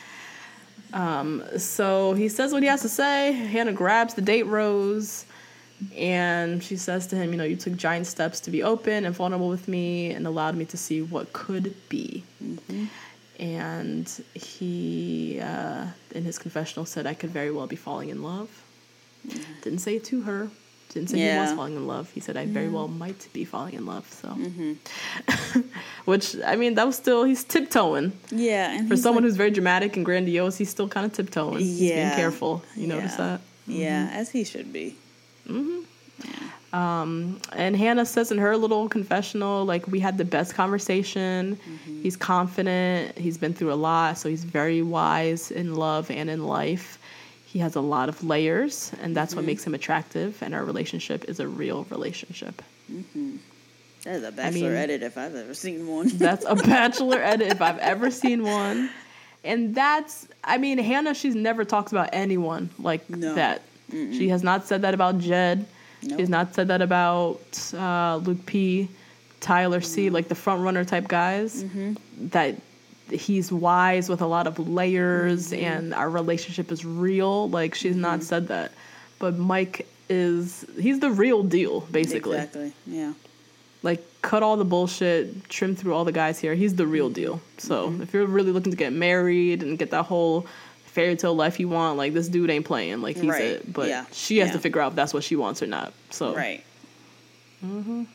F: Um, so he says what he has to say. Hannah grabs the date rose, and she says to him, "You know, you took giant steps to be open and vulnerable with me, and allowed me to see what could be."
G: Mm-hmm.
F: And he, uh, in his confessional, said, "I could very well be falling in love." Yeah. Didn't say it to her. Didn't say
G: yeah.
F: he was falling in love. He said, "I very yeah. well might be falling in love." So,
G: mm-hmm.
F: which I mean, that was still he's tiptoeing.
G: Yeah, and
F: for someone
G: like,
F: who's very dramatic and grandiose, he's still kind of tiptoeing.
G: Yeah,
F: he's being careful. You
G: yeah.
F: notice that?
G: Yeah,
F: mm-hmm.
G: as he should be.
F: Mm-hmm. Yeah. Um, and Hannah says in her little confessional, like, we had the best conversation. Mm-hmm. He's confident. He's been through a lot, so he's very wise in love and in life. He has a lot of layers, and that's mm-hmm. what makes him attractive, and our relationship is a real relationship.
G: Mm-hmm. That is a Bachelor I mean, edit if I've ever seen one.
F: That's a Bachelor edit if I've ever seen one. And that's, I mean, Hannah, she's never talks about anyone like
G: no.
F: that. Mm-mm. She has not said that about Jed. Nope. She has not said that about uh, Luke P., Tyler C., like the front runner type guys. Mm-hmm. That he's wise with a lot of layers mm-hmm. and our relationship is real. Like, she's mm-hmm. not said that. But Mike is, he's the real deal, basically.
G: Exactly, yeah.
F: Like, cut all the bullshit, trim through all the guys here. He's the real deal. So mm-hmm. if you're really looking to get married and get that whole fairy tale life you want, like, this dude ain't playing. Like, he's
G: right.
F: it. But
G: yeah.
F: she has
G: yeah.
F: to figure out if that's what she wants or not. So
G: right.
F: Mm-hmm.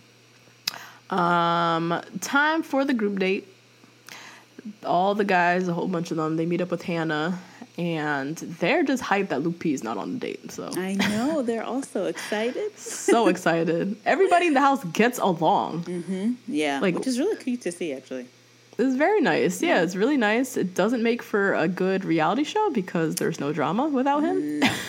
F: Um, time for the group date. All the guys, a whole bunch of them, they meet up with Hannah And they're just hyped that Luke P is not on the date. So
G: I know. They're also excited.
F: So excited. Everybody in the house gets along.
G: Mm-hmm. Yeah.
F: Like,
G: which is really cute to see, actually.
F: It's very nice. Yeah, it's really nice. It doesn't make for a good reality show because there's no drama without him.
G: No.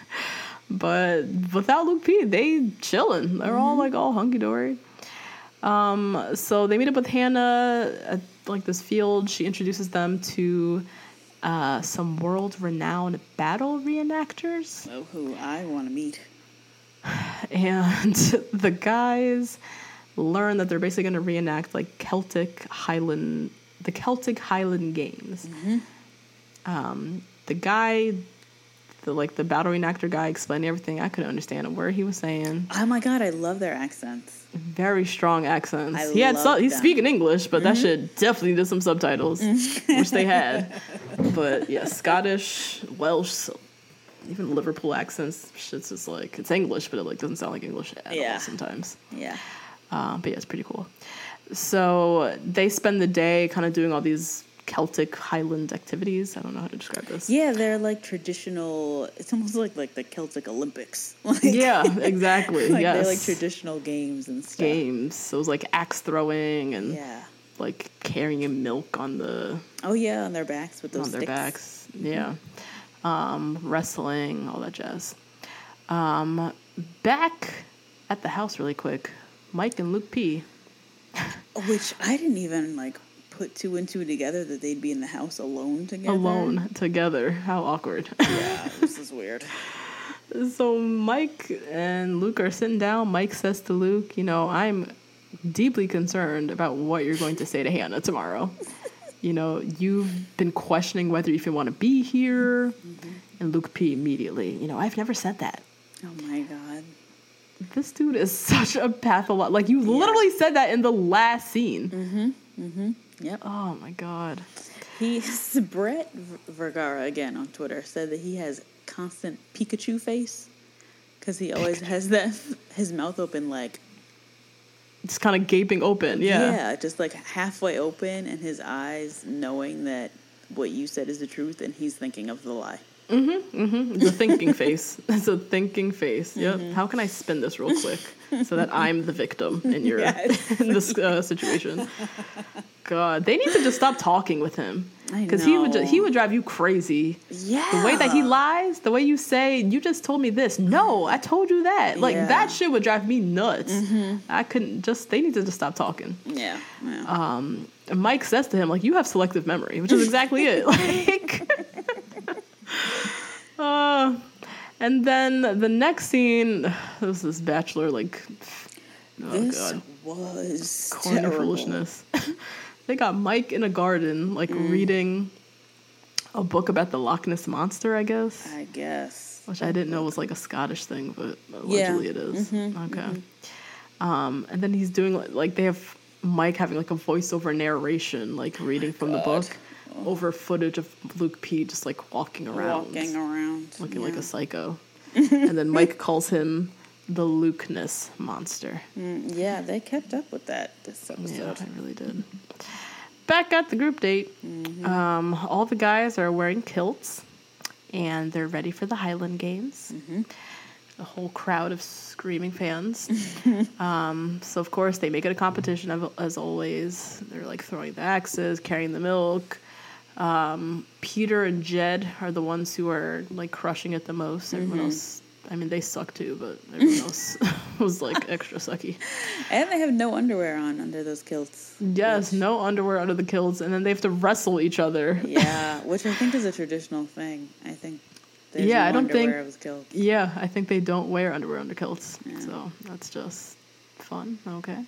F: But without Luke P, they chilling. They're mm-hmm. all like all hunky dory. Um, so they meet up with Hannah at like this field. She introduces them to uh, some world-renowned battle reenactors.
G: Oh, who I want to meet.
F: And the guys learn that they're basically going to reenact like Celtic Highland, the Celtic Highland Games.
G: Mm-hmm.
F: Um, the guy, the like the battle reenactor guy, explaining everything. I couldn't understand a word he was saying.
G: Oh my god, I love their accents.
F: Very strong accents.
G: I
F: he had so, he's
G: them.
F: speaking English, but
G: Mm-hmm.
F: that shit definitely needed some subtitles, which they had. But yeah, Scottish, Welsh, so even Liverpool accents. Shit's just like it's English, but it like doesn't sound like English at
G: yeah.
F: all sometimes.
G: Yeah.
F: Uh, but yeah, it's pretty cool. So they spend the day kind of doing all these Celtic Highland activities. I don't know how to describe this.
G: Yeah, they're like traditional. It's almost like like the Celtic Olympics. Like,
F: yeah, exactly.
G: like
F: yes.
G: they're like traditional games and stuff.
F: Games. So it was like axe throwing and
G: yeah.
F: like carrying milk on the.
G: Oh yeah, on their backs with those
F: on
G: sticks.
F: their backs. Yeah. Um, wrestling, all that jazz. Um, back at the house, really quick. Mike and Luke P.
G: Which I didn't even like put two and two together that they'd be in the house alone together.
F: Alone together. How awkward.
G: Yeah, this is weird.
F: So Mike and Luke are sitting down. Mike says to Luke, you know, I'm deeply concerned about what you're going to say to Hannah tomorrow. You know, you've been questioning whether you even want to be here. Mm-hmm. And Luke P immediately, you know, I've never said that.
G: Oh my God.
F: This dude is such a patholog. Like, you yeah. literally said that in the last scene.
G: Mm-hmm. Mm-hmm. Yep.
F: Oh, my God.
G: He, Brett Vergara, again, on Twitter, said that he has constant Pikachu face. Because he always has that, his mouth open, like...
F: It's kind of gaping open, yeah.
G: Yeah, just, like, halfway open, and his eyes knowing that what you said is the truth, and he's thinking of the lie.
F: Mm-hmm, mm-hmm. It's a thinking face. It's a thinking face. Yep.
G: Mm-hmm.
F: How can I spin this real quick so that I'm the victim in your yes. in this uh, situation? God, they need to just stop talking with him because he would ju- he would drive you crazy.
G: Yeah,
F: the way that he lies, the way you say, you just told me this. No, I told you that. Like yeah. that shit would drive me nuts.
G: Mm-hmm.
F: I couldn't just. They need to just stop talking.
G: Yeah. yeah.
F: Um. And Mike says to him like, "You have selective memory," which is exactly it. Like. Uh, and then the next scene, this is Bachelor, like, oh
G: this
F: God.
G: was
F: corny
G: terrible.
F: foolishness. They got Mike in a garden, like, mm. reading a book about the Loch Ness Monster, I guess.
G: I guess.
F: Which I didn't know was, like, a Scottish thing, but allegedly
G: yeah.
F: it is.
G: Mm-hmm,
F: okay.
G: Mm-hmm.
F: Um, and then he's doing, like, they have Mike having, like, a voiceover narration, like, reading oh from God. the book. Over footage of Luke P just like walking around.
G: Walking around.
F: Looking
G: yeah.
F: like a psycho. And then Mike calls him the Loch Ness Monster.
G: Mm, yeah, they kept up with that this episode.
F: Yeah, they really did. Back at the group date,
G: mm-hmm. um,
F: all the guys are wearing kilts and they're ready for the Highland Games.
G: Mm-hmm.
F: A whole crowd of screaming fans. um, so, of course, they make it a competition as always. They're like throwing the axes, carrying the milk. Um, Peter and Jed are the ones who are like crushing it the most. Everyone mm-hmm. else, I mean, they suck too, but everyone else was like extra sucky.
G: And they have no underwear on under those kilts.
F: Yes, which... no underwear under the kilts, and then they have to wrestle each other.
G: Yeah, which I think is a traditional thing. I think. There's
F: yeah,
G: no
F: I don't
G: underwear
F: think.
G: Kilts.
F: Yeah, I think they don't wear underwear under kilts,
G: yeah.
F: so that's just fun. Okay.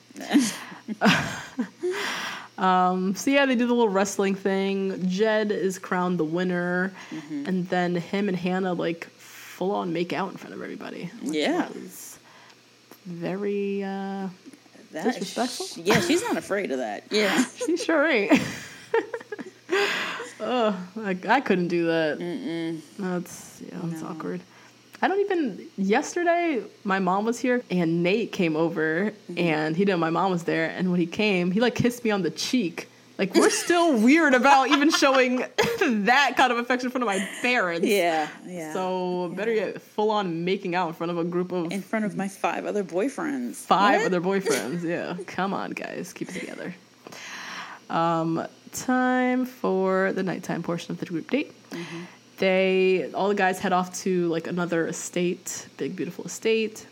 F: Um, so yeah, they do the little wrestling thing. Jed is crowned the winner, mm-hmm. and then him and Hannah like full on make out in front of everybody.
G: Yeah,
F: was very uh,
G: that
F: disrespectful.
G: Sh- yeah, she's not afraid of that. Yeah,
F: she sure ain't. Oh, I, I couldn't do that.
G: Mm-mm.
F: That's yeah, that's
G: no.
F: awkward. I don't even. Yesterday, my mom was here, and Nate came over, mm-hmm. and he didn't. My mom was there, and when he came, he like kissed me on the cheek, Like, we're still weird about even showing that kind of affection in front of my parents.
G: Yeah, yeah.
F: So, better yet, full on making out in front of a group of...
G: In front of my five other boyfriends.
F: Five
G: What?
F: other boyfriends, yeah. Come on, guys. Keep it together. Um, time for the nighttime portion of the group date. Mm-hmm. They, all the guys head off to, like, another estate, big, beautiful estate.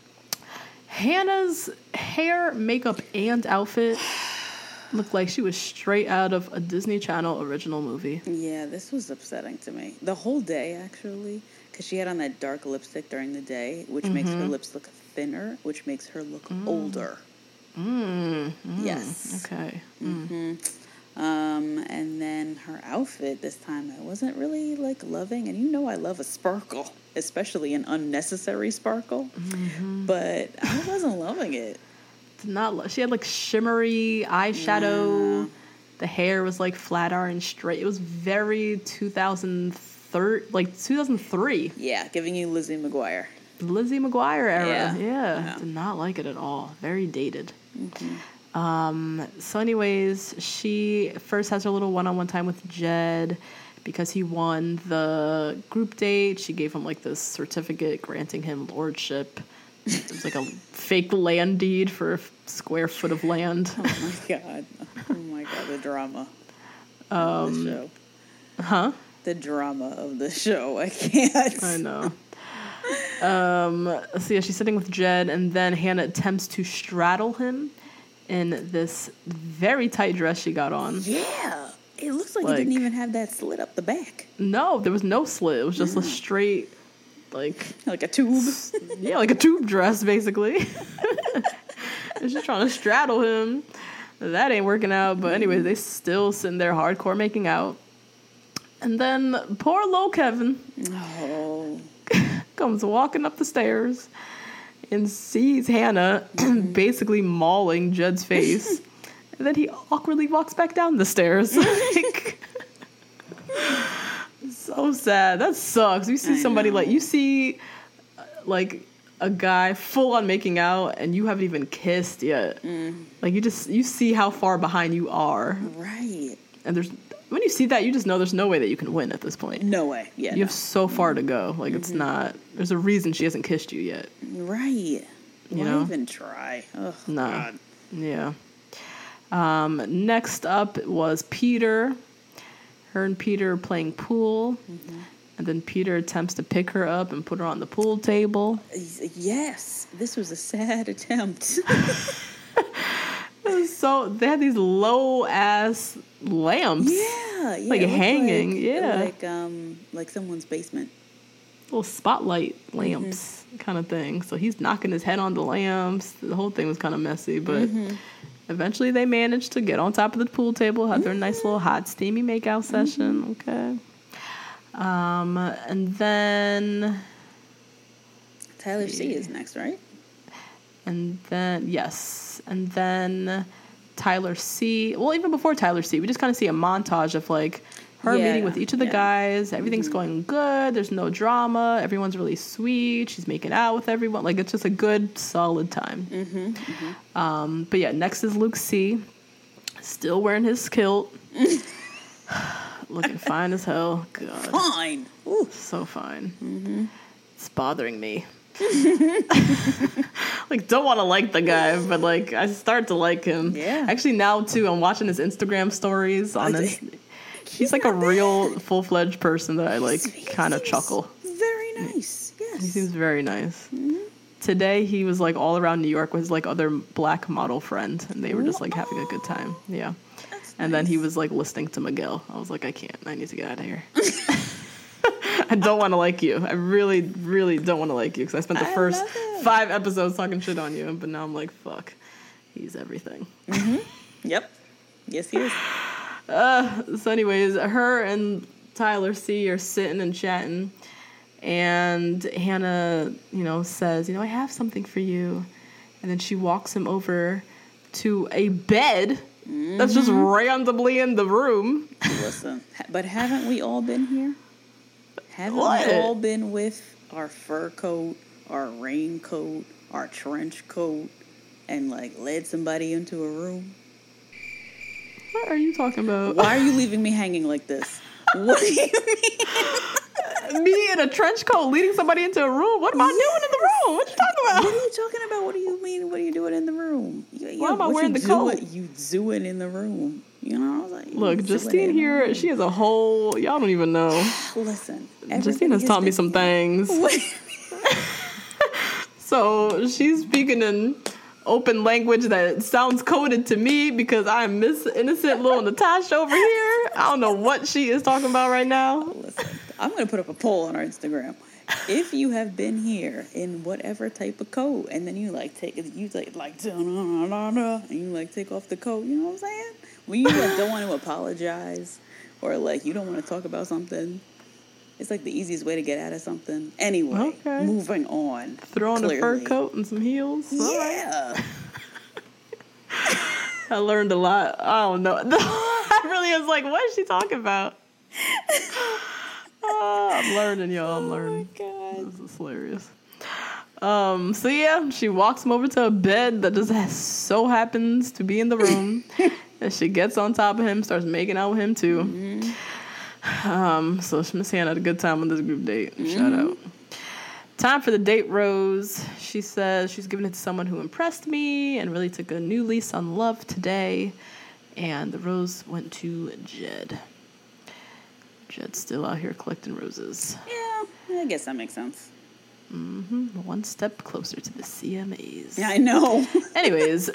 F: Hannah's hair, makeup, and outfit looked like she was straight out of a Disney Channel original movie.
G: Yeah, this was upsetting to me. The whole day, actually, because she had on that dark lipstick during the day, which mm-hmm. makes her lips look thinner, which makes her look mm. older.
F: Mm. Mm.
G: Yes.
F: Okay.
G: Mm. Mm-hmm. Um, and then her outfit this time, I wasn't really, like, loving. And you know I love a sparkle, especially an unnecessary sparkle. Mm-hmm. But I wasn't loving it.
F: Not lo- she had like shimmery eyeshadow.
G: Yeah.
F: The hair was like flat iron straight. It was very two thousand three, like two thousand three.
G: Yeah, giving you Lizzie McGuire.
F: Lizzie McGuire era.
G: Yeah.
F: Yeah.
G: yeah.
F: Did not like it at all. Very dated.
G: Mm-hmm.
F: Um, so anyways, she first has her little one-on-one time with Jed because he won the group date. She gave him like this certificate granting him lordship. It was like a fake land deed for a square foot of land.
G: Oh my god! Oh my god! The drama
F: um,
G: of the show.
F: Huh?
G: The drama of the show. I can't.
F: I know. um, so yeah, she's sitting with Jed, and then Hannah attempts to straddle him in this very tight dress she got on.
G: Yeah, it looks like,
F: like
G: it didn't even have that slit up the back.
F: No, there was no slit. It was just mm. a straight. Like
G: like a tube.
F: Yeah, like a tube dress, basically. And she's trying to straddle him. That ain't working out. But anyway, they still sitting there hardcore making out. And then poor Lil Kevin
G: oh.
F: comes walking up the stairs and sees Hannah basically mauling Jed's face. And then he awkwardly walks back down the stairs. Like... So sad. That sucks. You see
G: I
F: somebody
G: know.
F: like you see uh, like a guy full on making out and you haven't even kissed yet. Mm. Like you just you see how far behind you are.
G: Right.
F: And there's when you see that you just know there's no way that you can win at this point.
G: No way. Yeah.
F: You
G: no.
F: have so far to go. Like mm-hmm. it's not there's a reason she hasn't kissed you yet.
G: Right.
F: You
G: Why
F: know?
G: even try? Oh
F: nah.
G: God.
F: Yeah. Um, next up was Peter. Her and Peter are playing pool, mm-hmm. and then Peter attempts to pick her up and put her on the pool table.
G: Yes, this was a sad attempt.
F: So they had these low ass lamps,
G: yeah, yeah
F: like hanging,
G: like,
F: yeah,
G: like um, like someone's basement.
F: Little spotlight lamps, mm-hmm. kind of thing. So he's knocking his head on the lamps. The whole thing was kind of messy, but. Mm-hmm. Eventually, they managed to get on top of the pool table, have their nice little hot, steamy makeout session. Mm-hmm. Okay. Um, and then...
G: Tyler C is next, right?
F: And then, yes. And then Tyler C. Well, even before Tyler C, we just kind of see a montage of, like, her
G: yeah,
F: meeting with each of the
G: yeah.
F: guys. Everything's
G: mm-hmm.
F: going good. There's no drama. Everyone's really sweet. She's making out with everyone. Like, it's just a good, solid time.
G: Mm-hmm, mm-hmm.
F: Um, but yeah, next is Luke C. Still wearing his kilt. Looking fine as hell. God.
G: Fine. Ooh.
F: So fine.
G: Mm-hmm.
F: It's bothering me. Like, don't want to like the guy, but, like, I start to like him.
G: Yeah.
F: Actually, now, too, I'm watching his Instagram stories on this. He's, He's like a
G: bad.
F: real full-fledged person that I, like, kind of chuckle.
G: Very nice. Yes.
F: He seems very nice.
G: Mm-hmm.
F: Today, he was, like, all around New York with his, like, other black model friend, and they were just, like, having a good time. Yeah.
G: That's
F: and
G: nice.
F: then he was, like, listening to Miguel. I was like, I can't. I need to get out of here. I don't want to like you. I really, really don't want to like you, because I spent the
G: I
F: first
G: love it.
F: five episodes talking shit on you, but now I'm like, fuck. He's everything.
G: Mm-hmm. Yep. Yes, he is.
F: Uh, so anyways, her and Tyler C are sitting and chatting, and Hannah, you know, says, you know, I have something for you. And then she walks him over to a bed mm-hmm. that's just randomly in the room.
G: Listen, but haven't we all been here? Haven't
F: What?
G: we all been with our fur coat, our raincoat, our trench coat, and, like, led somebody into a room?
F: What are you talking about?
G: Why are you leaving me hanging like this? What do you mean?
F: Me in a trench coat leading somebody into a room? What am I doing in the room? What you talking about?
G: What are you talking about? What do you mean? What are you doing in the room? You, you,
F: Why am I
G: what
F: wearing
G: you
F: the
G: doing,
F: coat?
G: You doing in the room. You know, I was like,
F: Look,
G: you
F: Justine
G: doing in the
F: here,
G: room.
F: she has a whole, y'all don't even know.
G: Listen,
F: Justine has taught me some things. So she's speaking in open language that sounds coded to me because I'm Miss Innocent little Natasha over here. I don't know what she is talking about right now.
G: Listen, I'm going to put up a poll on our Instagram. If you have been here in whatever type of coat, and then you like take it, you like like and you like take off the coat, you know what I'm saying? When you like don't want to apologize or like you don't want to talk about something, it's like the easiest way to get out of something. Anyway,
F: Okay.
G: moving on.
F: Throw on a fur
G: Clearly.
F: coat and some heels. All right.
G: Yeah.
F: I learned a lot. I don't know. I really was like, what is she talking about? Oh, I'm learning, y'all. I'm learning.
G: Oh my God.
F: This is hilarious. Um, so yeah, she walks him over to a bed that just has, so happens to be in the room. And she gets on top of him, starts making out with him too. Mm-hmm. Um, so Miss Hannah had a good time on this group date. Mm-hmm. Shout out. Time for the date rose. She says she's giving it to someone who impressed me and really took a new lease on love today. And the rose went to Jed. Jed's still out here collecting roses.
G: Yeah, I guess that makes sense.
F: Mm-hmm. One step closer to the C M As.
G: Yeah, I know.
F: Anyways.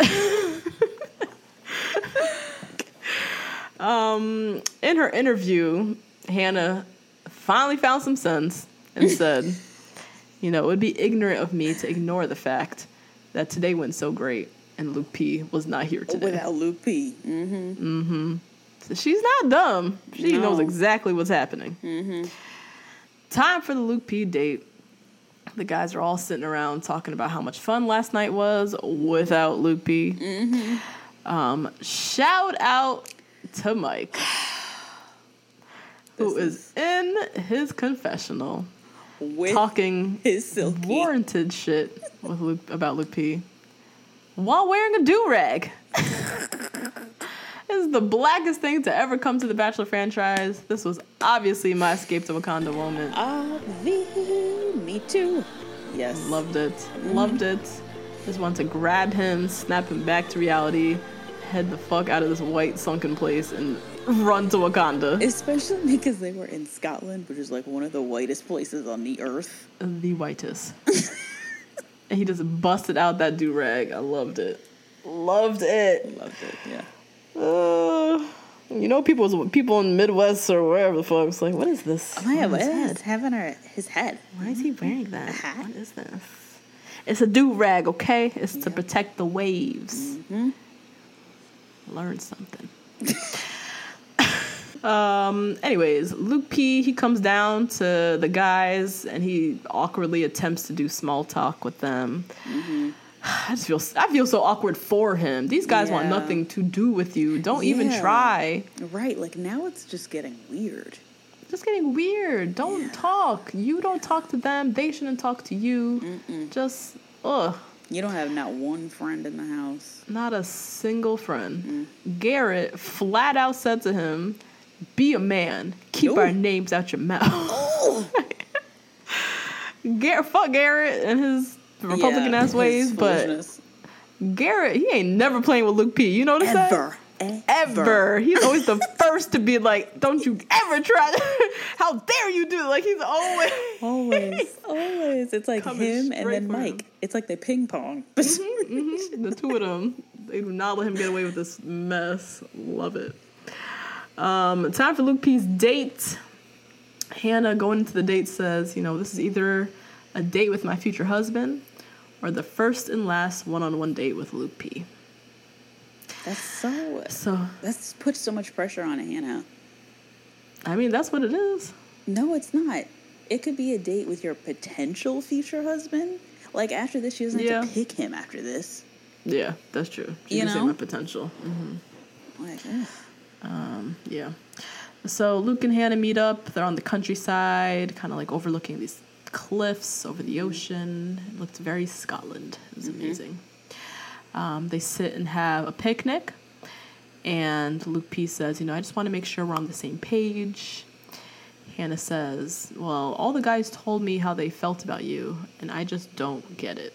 F: um, in her interview, Hannah finally found some sense and said, you know, it would be ignorant of me to ignore the fact that today went so great and Luke P was not here today.
G: Without Luke P. Mm-hmm.
F: Mm-hmm. So she's not dumb. She
G: No.
F: knows exactly what's happening.
G: Mm-hmm.
F: Time for the Luke P date. The guys are all sitting around talking about how much fun last night was without Luke P. Mm-hmm. Um, shout out to Mike, who is, is in his confessional
G: with
F: talking
G: his silky
F: warranted shit with Luke, about Luke P. while wearing a do-rag. This is the blackest thing to ever come to the Bachelor franchise. This was obviously my escape to Wakanda moment.
G: Obvi- me too. Yes.
F: Loved it. Mm. Loved it. Just wanted to grab him, snap him back to reality, head the fuck out of this white sunken place, and run to Wakanda.
G: Especially because they were in Scotland, which is like one of the whitest places on the earth.
F: The whitest. And he just busted out that do-rag. I loved it. Loved it.
G: Loved it, yeah.
F: Uh, you know, people people in the Midwest or wherever the fuck was like, what is this?
G: Oh yeah,
F: on
G: what
F: his
G: is
F: head?
G: having her his head?
F: Why is he wearing that?
G: hat?
F: What is this? It's a do-rag, okay? It's to protect the waves.
G: Mm-hmm.
F: Learn something. um. Anyways, Luke P, he comes down to the guys and he awkwardly attempts to do small talk with them. Mm-hmm. I just feel I feel so awkward for him. These guys
G: Yeah.
F: want nothing to do with you. Don't
G: Yeah.
F: even try.
G: Right, like now it's just getting weird.
F: Just getting weird. Don't
G: Yeah.
F: talk. You don't talk to them. They shouldn't talk to you.
G: Mm-mm.
F: Just ugh.
G: You don't have not one friend in the house.
F: Not a single friend. Mm. Garrett flat out said to him, "Be a man. Keep
G: Ooh.
F: our names out your mouth."
G: Oh.
F: Garrett, fuck Garrett and his Republican
G: Yeah,
F: ass ways,
G: his
F: but
G: foolishness.
F: Garrett, he ain't never playing with Luke P. You notice that?
G: Ever.
F: Ever. He's always the first to be like, "Don't you ever try that. How dare you do it?" Like he's always
G: Always, always. It's like
F: Coming
G: him and
F: straight
G: then
F: for him.
G: Mike. It's like they ping pong.
F: Mm-hmm, mm-hmm. The two of them, they do not let him get away with this mess. Love it. Um, time for Luke P's date. Hannah, going into the date, says, you know, this is either a date with my future husband or the first and last one-on-one date with Luke P.
G: That's so.
F: So,
G: That's put so much pressure on Hannah.
F: I mean, that's what it is.
G: No, it's not. It could be a date with your potential future husband. Like after this, she doesn't
F: Yeah.
G: have to pick him after this.
F: Yeah, that's true. She
G: You
F: can say
G: know?
F: my potential. Mm-hmm.
G: Like, ugh.
F: Um, yeah. So Luke and Hannah meet up. They're on the countryside, kind of like overlooking these cliffs over the ocean. It looked very Scotland. It was
G: Mm-hmm.
F: amazing. Um, they sit and have a picnic. And Luke P says, you know, I just want to make sure we're on the same page. Hannah says, well, all the guys told me how they felt about you, and I just don't get it.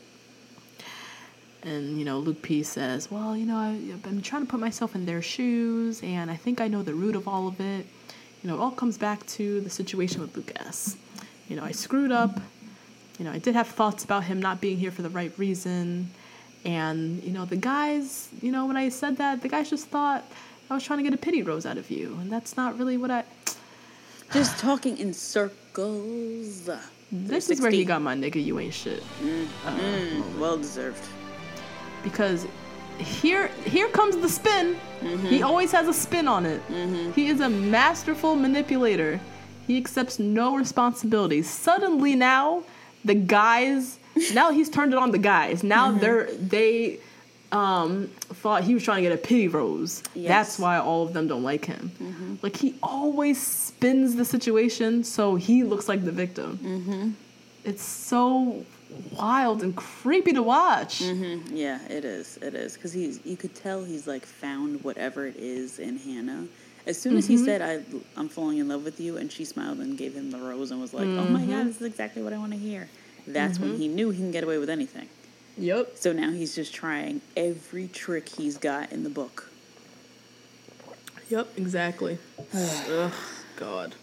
F: And, you know, Luke P says, well, you know, I, I've been trying to put myself in their shoes, and I think I know the root of all of it. You know, it all comes back to the situation with Luke S. You know, I screwed up. You know, I did have thoughts about him not being here for the right reason. And, you know, the guys, you know, when I said that, the guys just thought I was trying to get a pity rose out of you. And that's not really what I...
G: Just talking in circles.
F: This is where he got my nigga, you ain't shit.
G: Mm,
F: uh,
G: mm, well deserved.
F: Because here here comes the spin. Mm-hmm. He always has a spin on it. Mm-hmm. He is a masterful manipulator. He accepts no responsibilities. Suddenly now, the guys, now he's turned it on the guys. Now mm-hmm. they're, they um, thought he was trying to get a pity rose. Yes. That's why all of them don't like him. Mm-hmm. Like, he always spins the situation so he looks like the victim. Mm-hmm. It's so wild and creepy to watch.
G: Mm-hmm. Yeah, it is. It is. Because he's, you could tell he's, like, found whatever it is in Hannah. As soon as mm-hmm. he said, I, I'm falling in love with you, and she smiled and gave him the rose and was like, mm-hmm. oh, my God, this is exactly what I want to hear. That's mm-hmm. when he knew he can get away with anything.
F: Yep.
G: So now he's just trying every trick he's got in the book.
F: Yep, exactly. Ugh, God.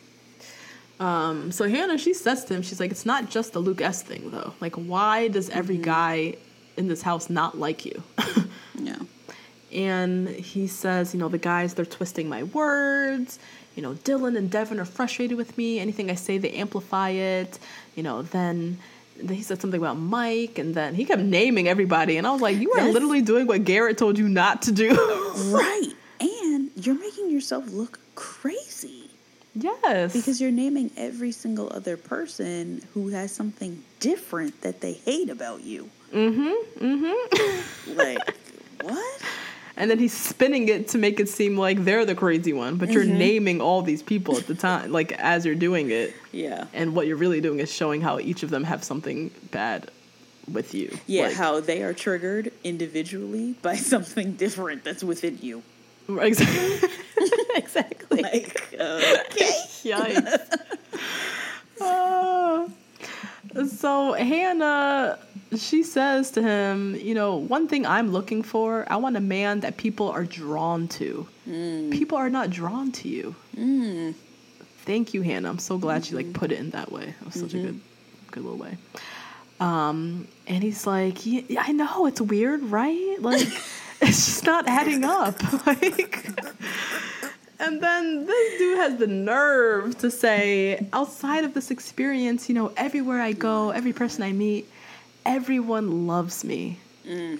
F: Um, so Hannah, she says to him, she's like, it's not just the Luke S thing, though. Like, why does every mm-hmm. guy in this house not like you?
G: Yeah.
F: And he says, you know, the guys, they're twisting my words. You know, Dylan and Devin are frustrated with me. Anything I say, they amplify it. You know, then... Then he said something about Mike, and then he kept naming everybody, and I was like, you are yes. literally doing what Garrett told you not to do.
G: Right. And you're making yourself look crazy.
F: Yes.
G: Because you're naming every single other person who has something different that they hate about you.
F: Mm-hmm. Mm-hmm.
G: Like, what?
F: And then he's spinning it to make it seem like they're the crazy one, but mm-hmm. you're naming all these people at the time, like, as you're doing it.
G: Yeah.
F: And what you're really doing is showing how each of them have something bad with you.
G: Yeah,
F: like,
G: how they are triggered individually by something different that's within you.
F: Exactly. Exactly.
G: Like, okay.
F: Yikes. uh, so Hannah... She says to him, you know, one thing I'm looking for, I want a man that people are drawn to. Mm. People are not drawn to you. Mm. Thank you, Hannah. I'm so glad mm-hmm. she, like, put it in that way. It was such mm-hmm. a good, good little way. Um, and he's like, yeah, yeah, I know, it's weird, right? Like, it's just not adding up. Like... And then this dude has the nerve to say, outside of this experience, you know, everywhere I go, every person I meet, everyone loves me. Mm.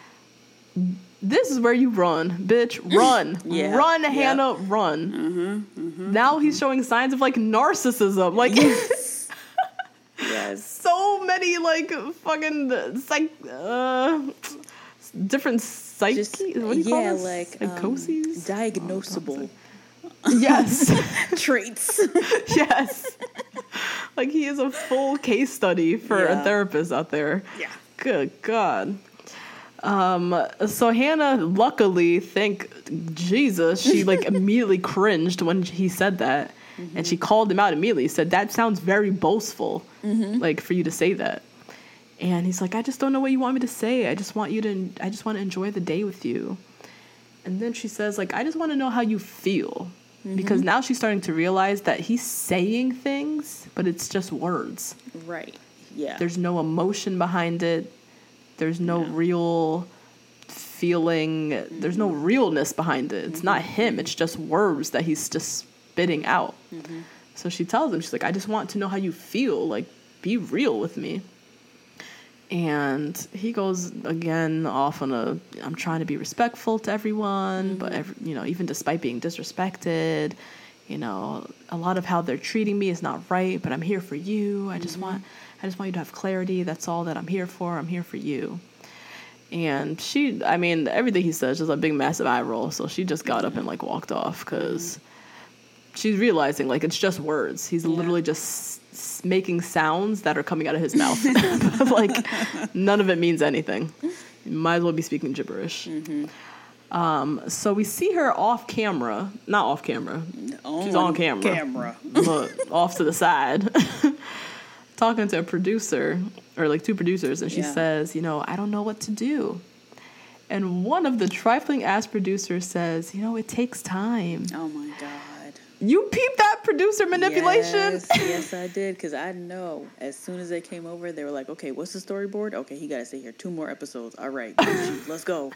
F: This is where you run, bitch. Run. Yeah. Run, yep. Hannah, run. Mm-hmm, mm-hmm, now he's showing signs of, like, narcissism. Like,
G: yes. Yes.
F: So many, like, fucking psych, uh, different psyches. What do you
G: yeah,
F: call it?
G: Like,
F: psychoses?
G: Um, diagnosable.
F: Yes.
G: Traits.
F: Yes. Like, he is a full case study for yeah. a therapist out there.
G: Yeah.
F: Good God. Um, so Hannah, luckily, thank Jesus, she, like, immediately cringed when he said that. Mm-hmm. And she called him out immediately. Said, that sounds very boastful, mm-hmm. like, for you to say that. And he's like, I just don't know what you want me to say. I just want you to, I just want to enjoy the day with you. And then she says, like, I just want to know how you feel. Mm-hmm. Because now she's starting to realize that he's saying things, but it's just words.
G: Right. Yeah.
F: There's no emotion behind it. There's no yeah. real feeling. Mm-hmm. There's no realness behind it. It's mm-hmm. not him. It's just words that he's just spitting out. Mm-hmm. So she tells him, she's like, I just want to know how you feel. Like, be real with me. And he goes again off on a, I'm trying to be respectful to everyone, mm-hmm. but, every, you know, even despite being disrespected, you know, a lot of how they're treating me is not right, but I'm here for you. I just mm-hmm. want, I just want you to have clarity. That's all that I'm here for. I'm here for you. And she, I mean, everything he says is a big, massive eye roll. So she just got up and, like, walked off because mm-hmm. she's realizing, like, it's just words. He's yeah. literally just making sounds that are coming out of his mouth. Like, none of it means anything. You might as well be speaking gibberish. Mm-hmm. Um, so we see her off camera, not off camera.
G: On
F: She's on camera.
G: camera.
F: But off to the side. Talking to a producer, or like two producers, and she
G: Yeah.
F: says, you know, I don't know what to do. And one of the trifling ass producers says, you know, it takes time.
G: Oh my God.
F: You peeped that producer manipulation?
G: Yes, yes I did, because I know as soon as they came over, they were like, okay, what's the storyboard? Okay, he got to stay here two more episodes. All right, let's go.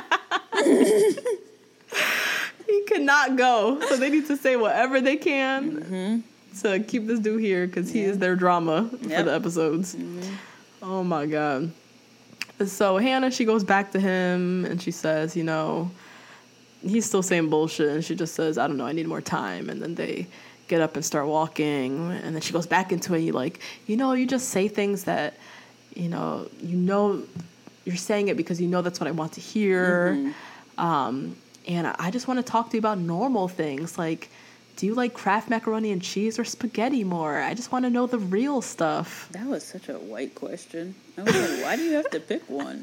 F: He cannot go. So they need to say whatever they can mm-hmm. to keep this dude here, because he
G: yeah.
F: is their drama
G: yep.
F: for the episodes.
G: Mm-hmm.
F: Oh my God. So Hannah, she goes back to him and she says, you know, he's still saying bullshit. And she just says, I don't know, I need more time. And then they get up and start walking. And then she goes back into it. You like, you know, you just say things that, you know, you know, you're saying it because you know that's what I want to hear. Mm-hmm. Um, and I just want to talk to you about normal things. Like, do you like Kraft macaroni and cheese or spaghetti more? I just want to know the real stuff.
G: That was such a white question. I was like, why do you have to pick one?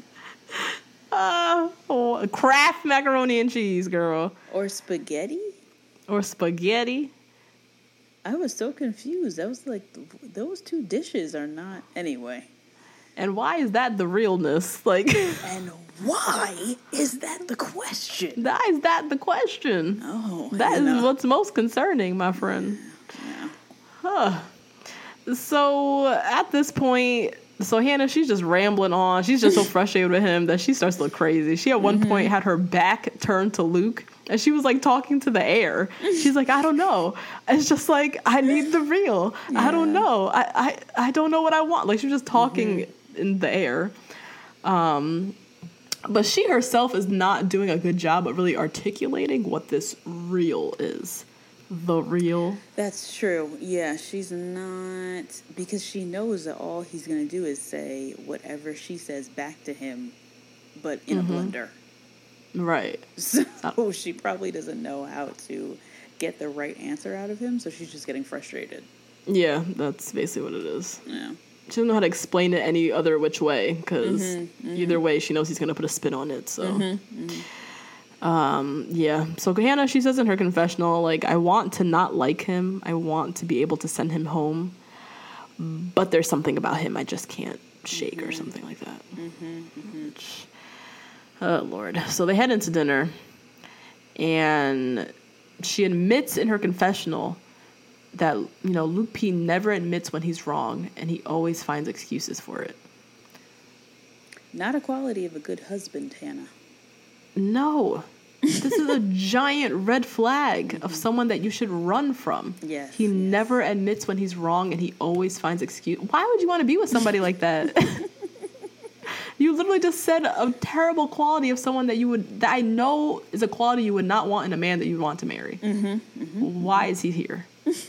F: Uh, oh, Kraft macaroni and cheese, girl.
G: Or spaghetti?
F: Or spaghetti.
G: I was so confused. I was like, those two dishes are not... Anyway.
F: And why is that the realness? Like,
G: and why is that the question?
F: Why is that the question?
G: Oh,
F: that is
G: know.
F: what's most concerning, my friend.
G: Yeah.
F: Huh. So at this point, so Hannah, she's just rambling on. She's just so frustrated with him that she starts to look crazy. She at one mm-hmm. point had her back turned to Luke, and she was like talking to the air. She's like, I don't know. It's just like, I need the real. Yeah. I don't know. I, I, I don't know what I want. Like, she was just talking mm-hmm. in the air. Um, but she herself is not doing a good job of really articulating what this real is. The real.
G: That's true. Yeah, she's not, because she knows that all he's going to do is say whatever she says back to him, but in mm-hmm. a blender.
F: Right.
G: So she probably doesn't know how to get the right answer out of him, so she's just getting frustrated.
F: Yeah, that's basically what it is.
G: Yeah.
F: She doesn't know how to explain it any other which way, because
G: mm-hmm, mm-hmm.
F: either way she knows he's going to put a spin on it, so...
G: Mm-hmm, mm-hmm.
F: Um, yeah. So Hannah, she says in her confessional, like, I want to not like him. I want to be able to send him home. But there's something about him I just can't shake mm-hmm. or something like that.
G: Mm-hmm, mm-hmm.
F: Which, oh, Lord. So they head into dinner. And she admits in her confessional that, you know, Luke P never admits when he's wrong. And he always finds excuses for it.
G: Not a quality of a good husband, Hannah.
F: No, this is a giant red flag mm-hmm. of someone that you should run from.
G: Yes,
F: he
G: yes.
F: never admits when he's wrong, and he always finds excuse. Why would you want to be with somebody like that? You literally just said a terrible quality of someone that you would, that I know is a quality you would not want in a man that you want to marry.
G: Mm-hmm, mm-hmm.
F: Why is he here?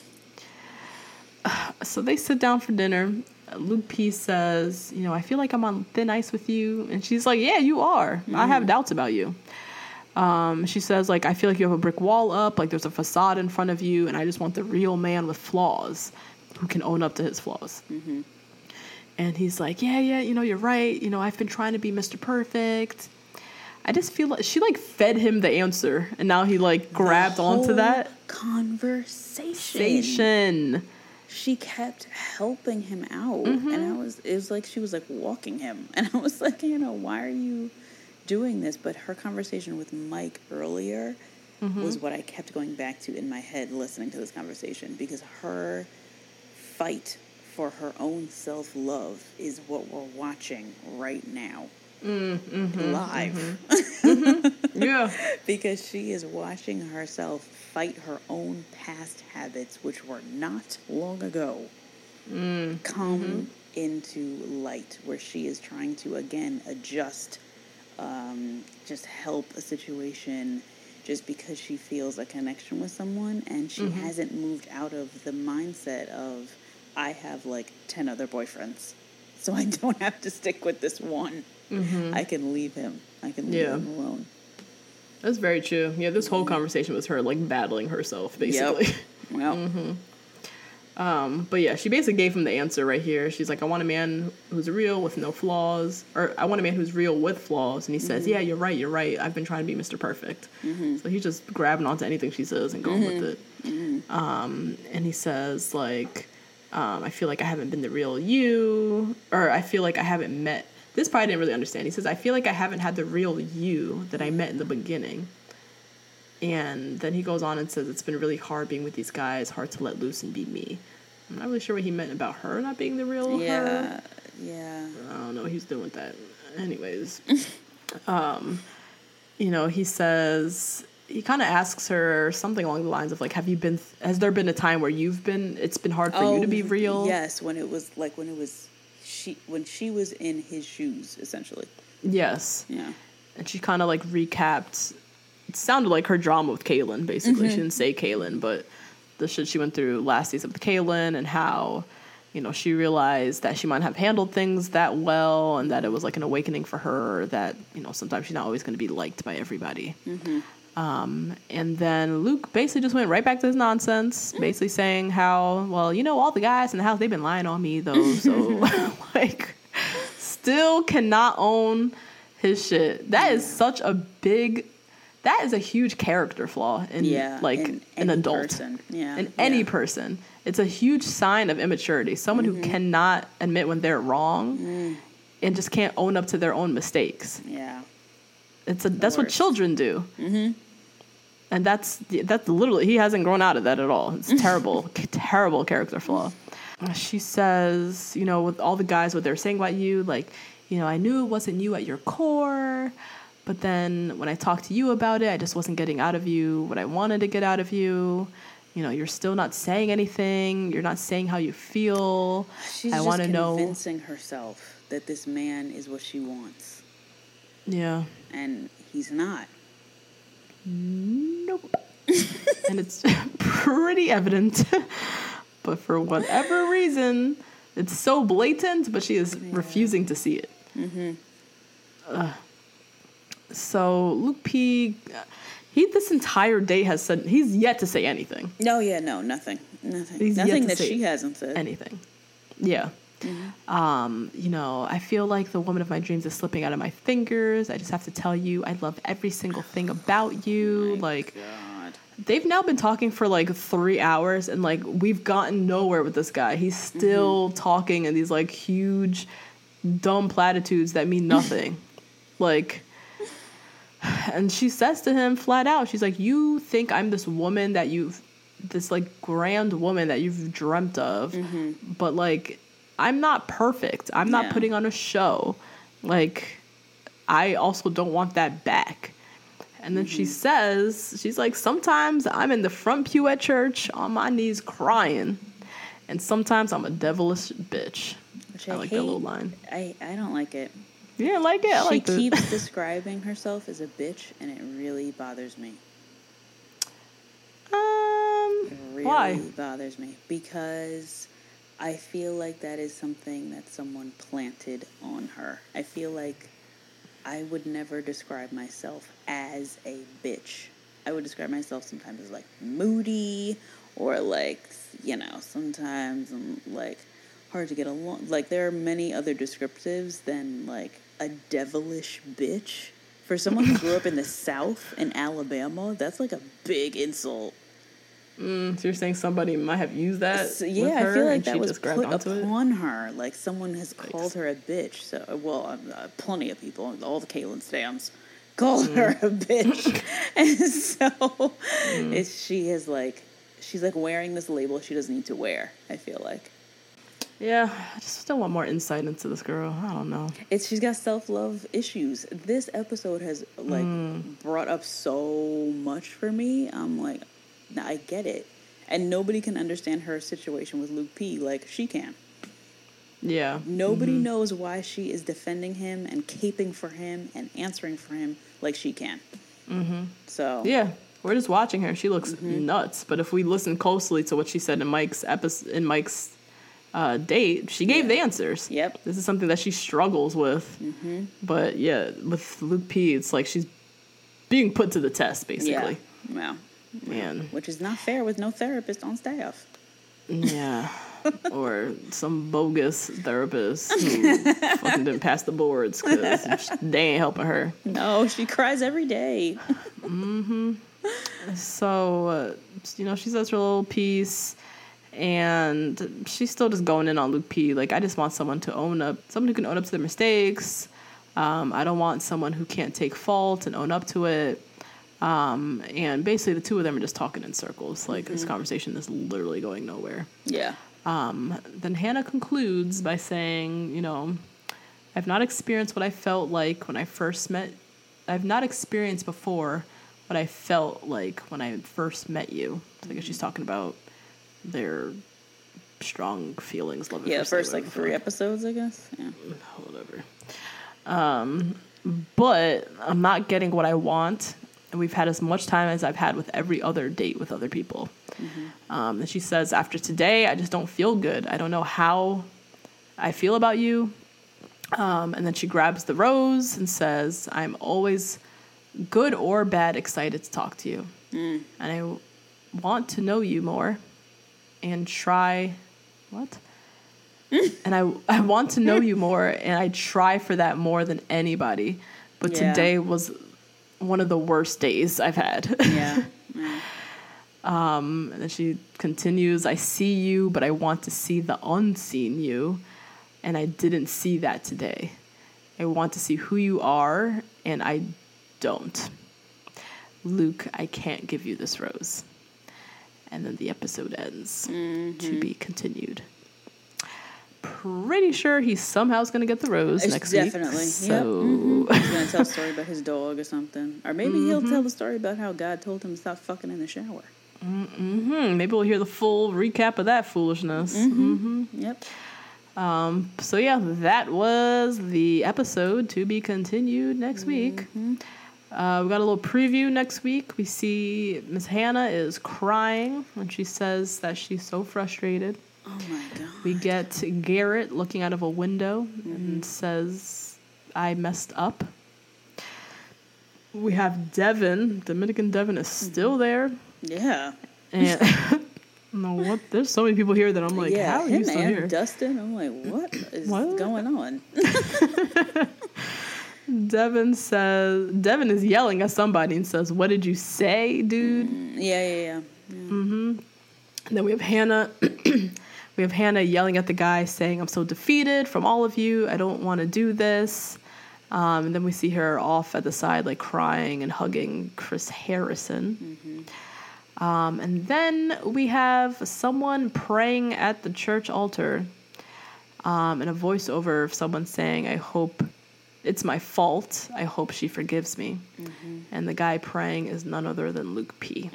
F: So they sit down for dinner. Luke P says, you know, I feel like I'm on thin ice with you. And she's like, yeah, you are. Mm-hmm. I have doubts about you. Um, she says, like, I feel like you have a brick wall up, like there's a facade in front of you, and I just want the real man with flaws who can own up to his flaws.
G: Mm-hmm.
F: And he's like, yeah, yeah, you know, you're right. You know, I've been trying to be Mister Perfect. I just feel like she, like, fed him the answer, and now he, like, grabbed onto that.
G: Conversation.
F: Conversation.
G: She kept helping him out,
F: mm-hmm.
G: and I was, it was like she was like walking him, and I was like, you know, why are you doing this? But her conversation with Mike earlier mm-hmm. was what I kept going back to in my head listening to this conversation, because her fight for her own self-love is what we're watching right now.
F: Mm-hmm.
G: Live.
F: Mm-hmm. Yeah.
G: Because she is watching herself fight her own past habits, which were not long ago,
F: mm.
G: come
F: mm-hmm.
G: into light, where she is trying to, again, adjust, um, just help a situation just because she feels a connection with someone, and she mm-hmm. hasn't moved out of the mindset of, I have like ten other boyfriends, so I don't have to stick with this one.
F: Mm-hmm.
G: I can leave him. I can leave
F: yeah.
G: him alone.
F: That's very true. Yeah, this whole conversation was her, like, battling herself, basically.
G: Yep. Well.
F: mm-hmm. Um, but yeah, she basically gave him the answer right here. She's like, I want a man who's real with no flaws, or I want a man who's real with flaws. And he says,
G: Mm-hmm.
F: yeah, you're right, you're right. I've been trying to be Mister Perfect.
G: Mm-hmm.
F: So he's just grabbing onto anything she says and going
G: Mm-hmm.
F: with it. Mm-hmm. Um, and he says, like, um, I feel like I haven't been the real you, or I feel like I haven't met. This part I didn't really understand. He says, I feel like I haven't had the real you that I met in the beginning. And then he goes on and says, it's been really hard being with these guys, hard to let loose and be me. I'm not really sure what he meant about her not being the real
G: Yeah,
F: her.
G: yeah.
F: I don't know what he's doing with that. Anyways, um, you know, he says, he kind of asks her something along the lines of, like, have you been, has there been a time where you've been, it's been hard for
G: oh,
F: you to be real?
G: Yes, when it was, like, when it was, she, when she was in his shoes, essentially.
F: Yes.
G: Yeah.
F: And she kind of, like, recapped, it sounded like her drama with Kaylin, basically.
G: Mm-hmm.
F: She didn't say Kaylin, but the shit she went through last season with Kaylin and how, you know, she realized that she might have handled things that well and that it was like an awakening for her that, you know, sometimes she's not always going to be liked by everybody.
G: Mm-hmm.
F: Um, and then Luke basically just went right back to his nonsense, basically saying how, well, you know, all the guys in the house, they've been lying on me, though. So, like, still cannot own his shit. That is such a big... That is a huge character flaw in,
G: yeah,
F: like,
G: in
F: an adult.
G: Person. Yeah,
F: in any
G: yeah.
F: person. It's a huge sign of immaturity. Someone
G: Mm-hmm.
F: who cannot admit when they're wrong
G: Mm.
F: and just can't own up to their own mistakes.
G: Yeah.
F: It's a, that's what
G: worst.
F: children do.
G: Mm-hmm.
F: And that's that's literally, he hasn't grown out of that at all. It's terrible, terrible character flaw. She says, you know, with all the guys, what they're saying about you, like, you know, I knew it wasn't you at your core. But then when I talked to you about it, I just wasn't getting out of you what I wanted to get out of you. You know, you're still not saying anything. You're not saying how you feel.
G: She's
F: I want to
G: just
F: know.
G: convincing herself that this man is what she wants.
F: Yeah.
G: And he's not.
F: Nope. And it's pretty evident. But for whatever reason, it's so blatant, but she is yeah. refusing to see it. Mm-hmm. Ugh. So Luke P, he this entire day has said he's yet to say anything.
G: No, yeah, no, nothing, nothing,
F: He's
G: nothing
F: yet to
G: that
F: say
G: she hasn't said.
F: Anything. Yeah. Mm-hmm. Um, you know, I feel like the woman of my dreams is slipping out of my fingers. I just have to tell you, I love every single thing about you.
G: Oh
F: like,
G: God.
F: They've now been talking for like three hours, and like we've gotten nowhere with this guy. He's still mm-hmm. talking in these like huge, dumb platitudes that mean nothing. like. And she says to him flat out, she's like, you think I'm this woman that you've, this like grand woman that you've dreamt of, mm-hmm. but like, I'm not perfect. I'm not
G: yeah.
F: putting on a show. Like, I also don't want that back. And then mm-hmm. she says, she's like, sometimes I'm in the front pew at church on my knees crying. And sometimes I'm a devilish bitch.
G: Which
F: I,
G: I
F: like
G: hate.
F: that little line.
G: I, I don't like it.
F: Yeah, I like it. I
G: she
F: like it.
G: She keeps describing herself as a bitch, and it really bothers me.
F: Um,
G: it really
F: why?
G: bothers me because I feel like that is something that someone planted on her. I feel like I would never describe myself as a bitch. I would describe myself sometimes as like moody or like, you know, sometimes I'm like hard to get along. Like there are many other descriptives than like a devilish bitch. For someone who grew up in the South in Alabama, that's like a big insult.
F: Mm, so you're saying somebody might have used that?
G: So, yeah,
F: with her
G: I feel like
F: and
G: that
F: she
G: was
F: just grabbed
G: put
F: onto
G: upon
F: it?
G: her. Like someone has Yikes. called her a bitch. So, well, uh, plenty of people, all the Kaylin stams, called mm. her a bitch, and so mm. it's, she is like, she's like wearing this label she doesn't need to wear. I feel like.
F: Yeah, I just still want more insight into this girl. I don't know.
G: It's she's got self-love issues. This episode has like mm. brought up so much for me. I'm like, I get it. And nobody can understand her situation with Luke P like she can.
F: Yeah.
G: Nobody
F: mm-hmm.
G: knows why she is defending him and caping for him and answering for him like she can.
F: Mm-hmm.
G: So
F: yeah, we're just watching her. She looks
G: mm-hmm.
F: nuts. But if we listen closely to what she said in Mike's episode, in Mike's uh, date, she gave
G: yeah.
F: the answers.
G: Yep.
F: This is something that she struggles with.
G: Mm-hmm.
F: But yeah, with Luke P, it's like she's being put to the test, basically.
G: Yeah. Wow.
F: Man.
G: Which is not fair with no therapist on staff.
F: Yeah. Or some bogus therapist who fucking didn't pass the boards because they ain't helping her.
G: No, she cries every day.
F: Mm-hmm. So, uh, you know, she says her little piece, and she's still just going in on Luke P. Like, I just want someone to own up, someone who can own up to their mistakes. Um, I don't want someone who can't take fault and own up to it. Um, and basically, the two of them are just talking in circles. Like, mm-hmm. this conversation is literally going nowhere.
G: Yeah.
F: Um, then Hannah concludes by saying, you know, I've not experienced what I felt like when I first met, I've not experienced before what I felt like when I first met you. So I guess she's talking about their strong feelings. Love at
G: yeah,
F: first
G: first
F: sight,
G: like three episodes, I guess. Yeah.
F: Whatever. Um, but I'm not getting what I want. And we've had as much time as I've had with every other date with other people. Mm-hmm. Um, and she says, after today, I just don't feel good. I don't know how I feel about you. Um, and then she grabs the rose and says, I'm always good or bad excited to talk to you. Mm. And I w- want to know you more and try... What? and I, I want to know you more, and I try for that more than anybody. But yeah. today was... one of the worst days I've had. Yeah. yeah. Um, and then she continues, I see you, but I want to see the unseen you. And I didn't see that today. I want to see who you are, and I don't. Luke, I can't give you this rose. And then the episode ends. Mm-hmm. To be continued. Pretty sure he somehow is going to get the rose it's next
G: definitely.
F: week.
G: So yep. mm-hmm. He's going to tell a story about his dog or something. Or maybe mm-hmm. he'll tell the story about how God told him to stop fucking in the shower.
F: Mm-hmm. Maybe we'll hear the full recap of that foolishness. Mm-hmm. Mm-hmm.
G: Yep.
F: Um, so, yeah, that was the episode to be continued next week.
G: Mm-hmm.
F: Uh, we got a little preview next week. We see Miss Hannah is crying when she says that she's so frustrated.
G: Oh my God.
F: We get Garrett looking out of a window mm-hmm. and says, I messed up. We have Devin. Dominican Devin is still there.
G: Yeah.
F: And no, what? There's so many people here that I'm like,
G: yeah,
F: how are you still
G: and
F: here?
G: Dustin, I'm like, what is
F: what?
G: going on?
F: Devin says, Devin is yelling at somebody and says, what did you say, dude?
G: Mm, yeah, yeah, yeah. yeah.
F: Mm-hmm. And then we have Hannah. We have Hannah yelling at the guy saying, I'm so defeated from all of you. I don't want to do this. Um, and then we see her off at the side, like crying and hugging Chris Harrison. Mm-hmm. Um, and then we have someone praying at the church altar um, and a voiceover of someone saying, I hope it's my fault. I hope she forgives me. Mm-hmm. And the guy praying is none other than Luke P.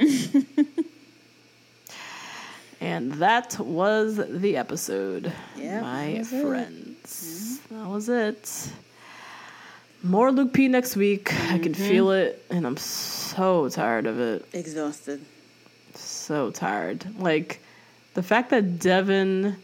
F: And that was the episode,
G: yep,
F: my that friends. Yeah. That was it. More Luke P next week. Mm-hmm. I can feel it, and I'm so tired of it.
G: Exhausted.
F: So tired. Like, the fact that Devin,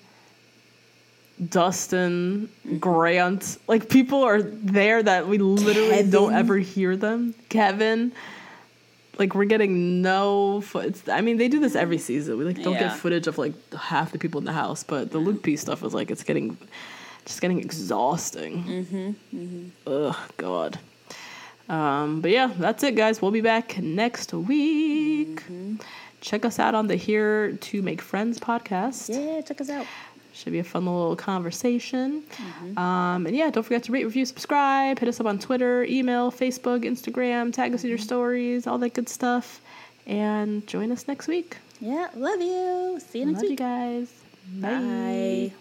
F: Dustin, mm-hmm. Grant, like, people are there that we literally Kevin. don't ever hear them. Kevin. Like, we're getting no foot. I mean, they do this every season. We like don't yeah. get footage of like half the people in the house, but the Luke P stuff is like it's getting, just getting exhausting.
G: Mm-hmm. Mm-hmm.
F: Ugh, God. Um, but yeah, that's it, guys. We'll be back next week. Mm-hmm. Check us out on the Here to Make Friends podcast.
G: Yeah, check us out.
F: Should be a fun little conversation.
G: Mm-hmm.
F: Um, and yeah, don't forget to rate, review, subscribe. Hit us up on Twitter, email, Facebook, Instagram. Tag us in your stories, all that good stuff. And join us next week.
G: Yeah, love you. See you next
F: love
G: week.
F: you guys. Bye.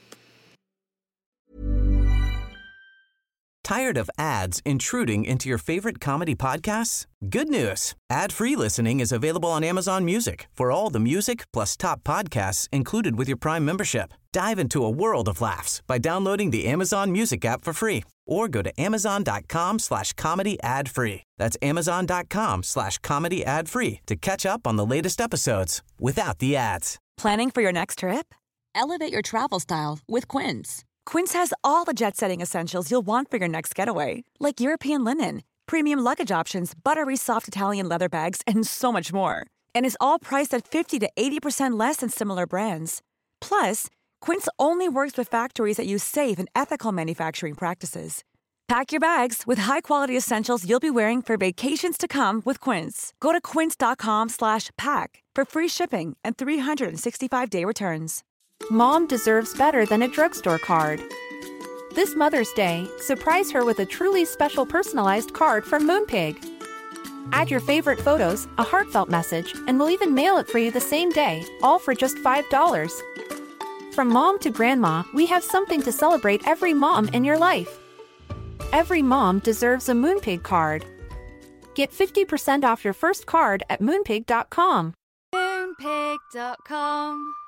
G: Bye.
I: Tired of ads intruding into your favorite comedy podcasts? Good news. Ad-free listening is available on Amazon Music for all the music plus top podcasts included with your Prime membership. Dive into a world of laughs by downloading the Amazon Music app for free or go to amazon.com slash comedy ad free. That's amazon.com slash comedy ad free to catch up on the latest episodes without the ads.
H: Planning for your next trip? Elevate your travel style with Quince. Quince has all the jet-setting essentials you'll want for your next getaway, like European linen, premium luggage options, buttery soft Italian leather bags, and so much more.
L: and is all priced at fifty to eighty percent less than similar brands. Plus, Quince only works with factories that use safe and ethical manufacturing practices. Pack your bags with high-quality essentials you'll be wearing for vacations to come with Quince. Go to quince.com slash pack for free shipping and three sixty-five day returns.
D: Mom deserves better than a drugstore card. This Mother's Day, surprise her with a truly special personalized card from Moonpig. Add your favorite photos, a heartfelt message, and we'll even mail it for you the same day, all for just five dollars. From mom to grandma, we have something to celebrate every mom in your life. Every mom deserves a Moonpig card. Get fifty percent off your first card at moonpig dot com.
E: Moonpig dot com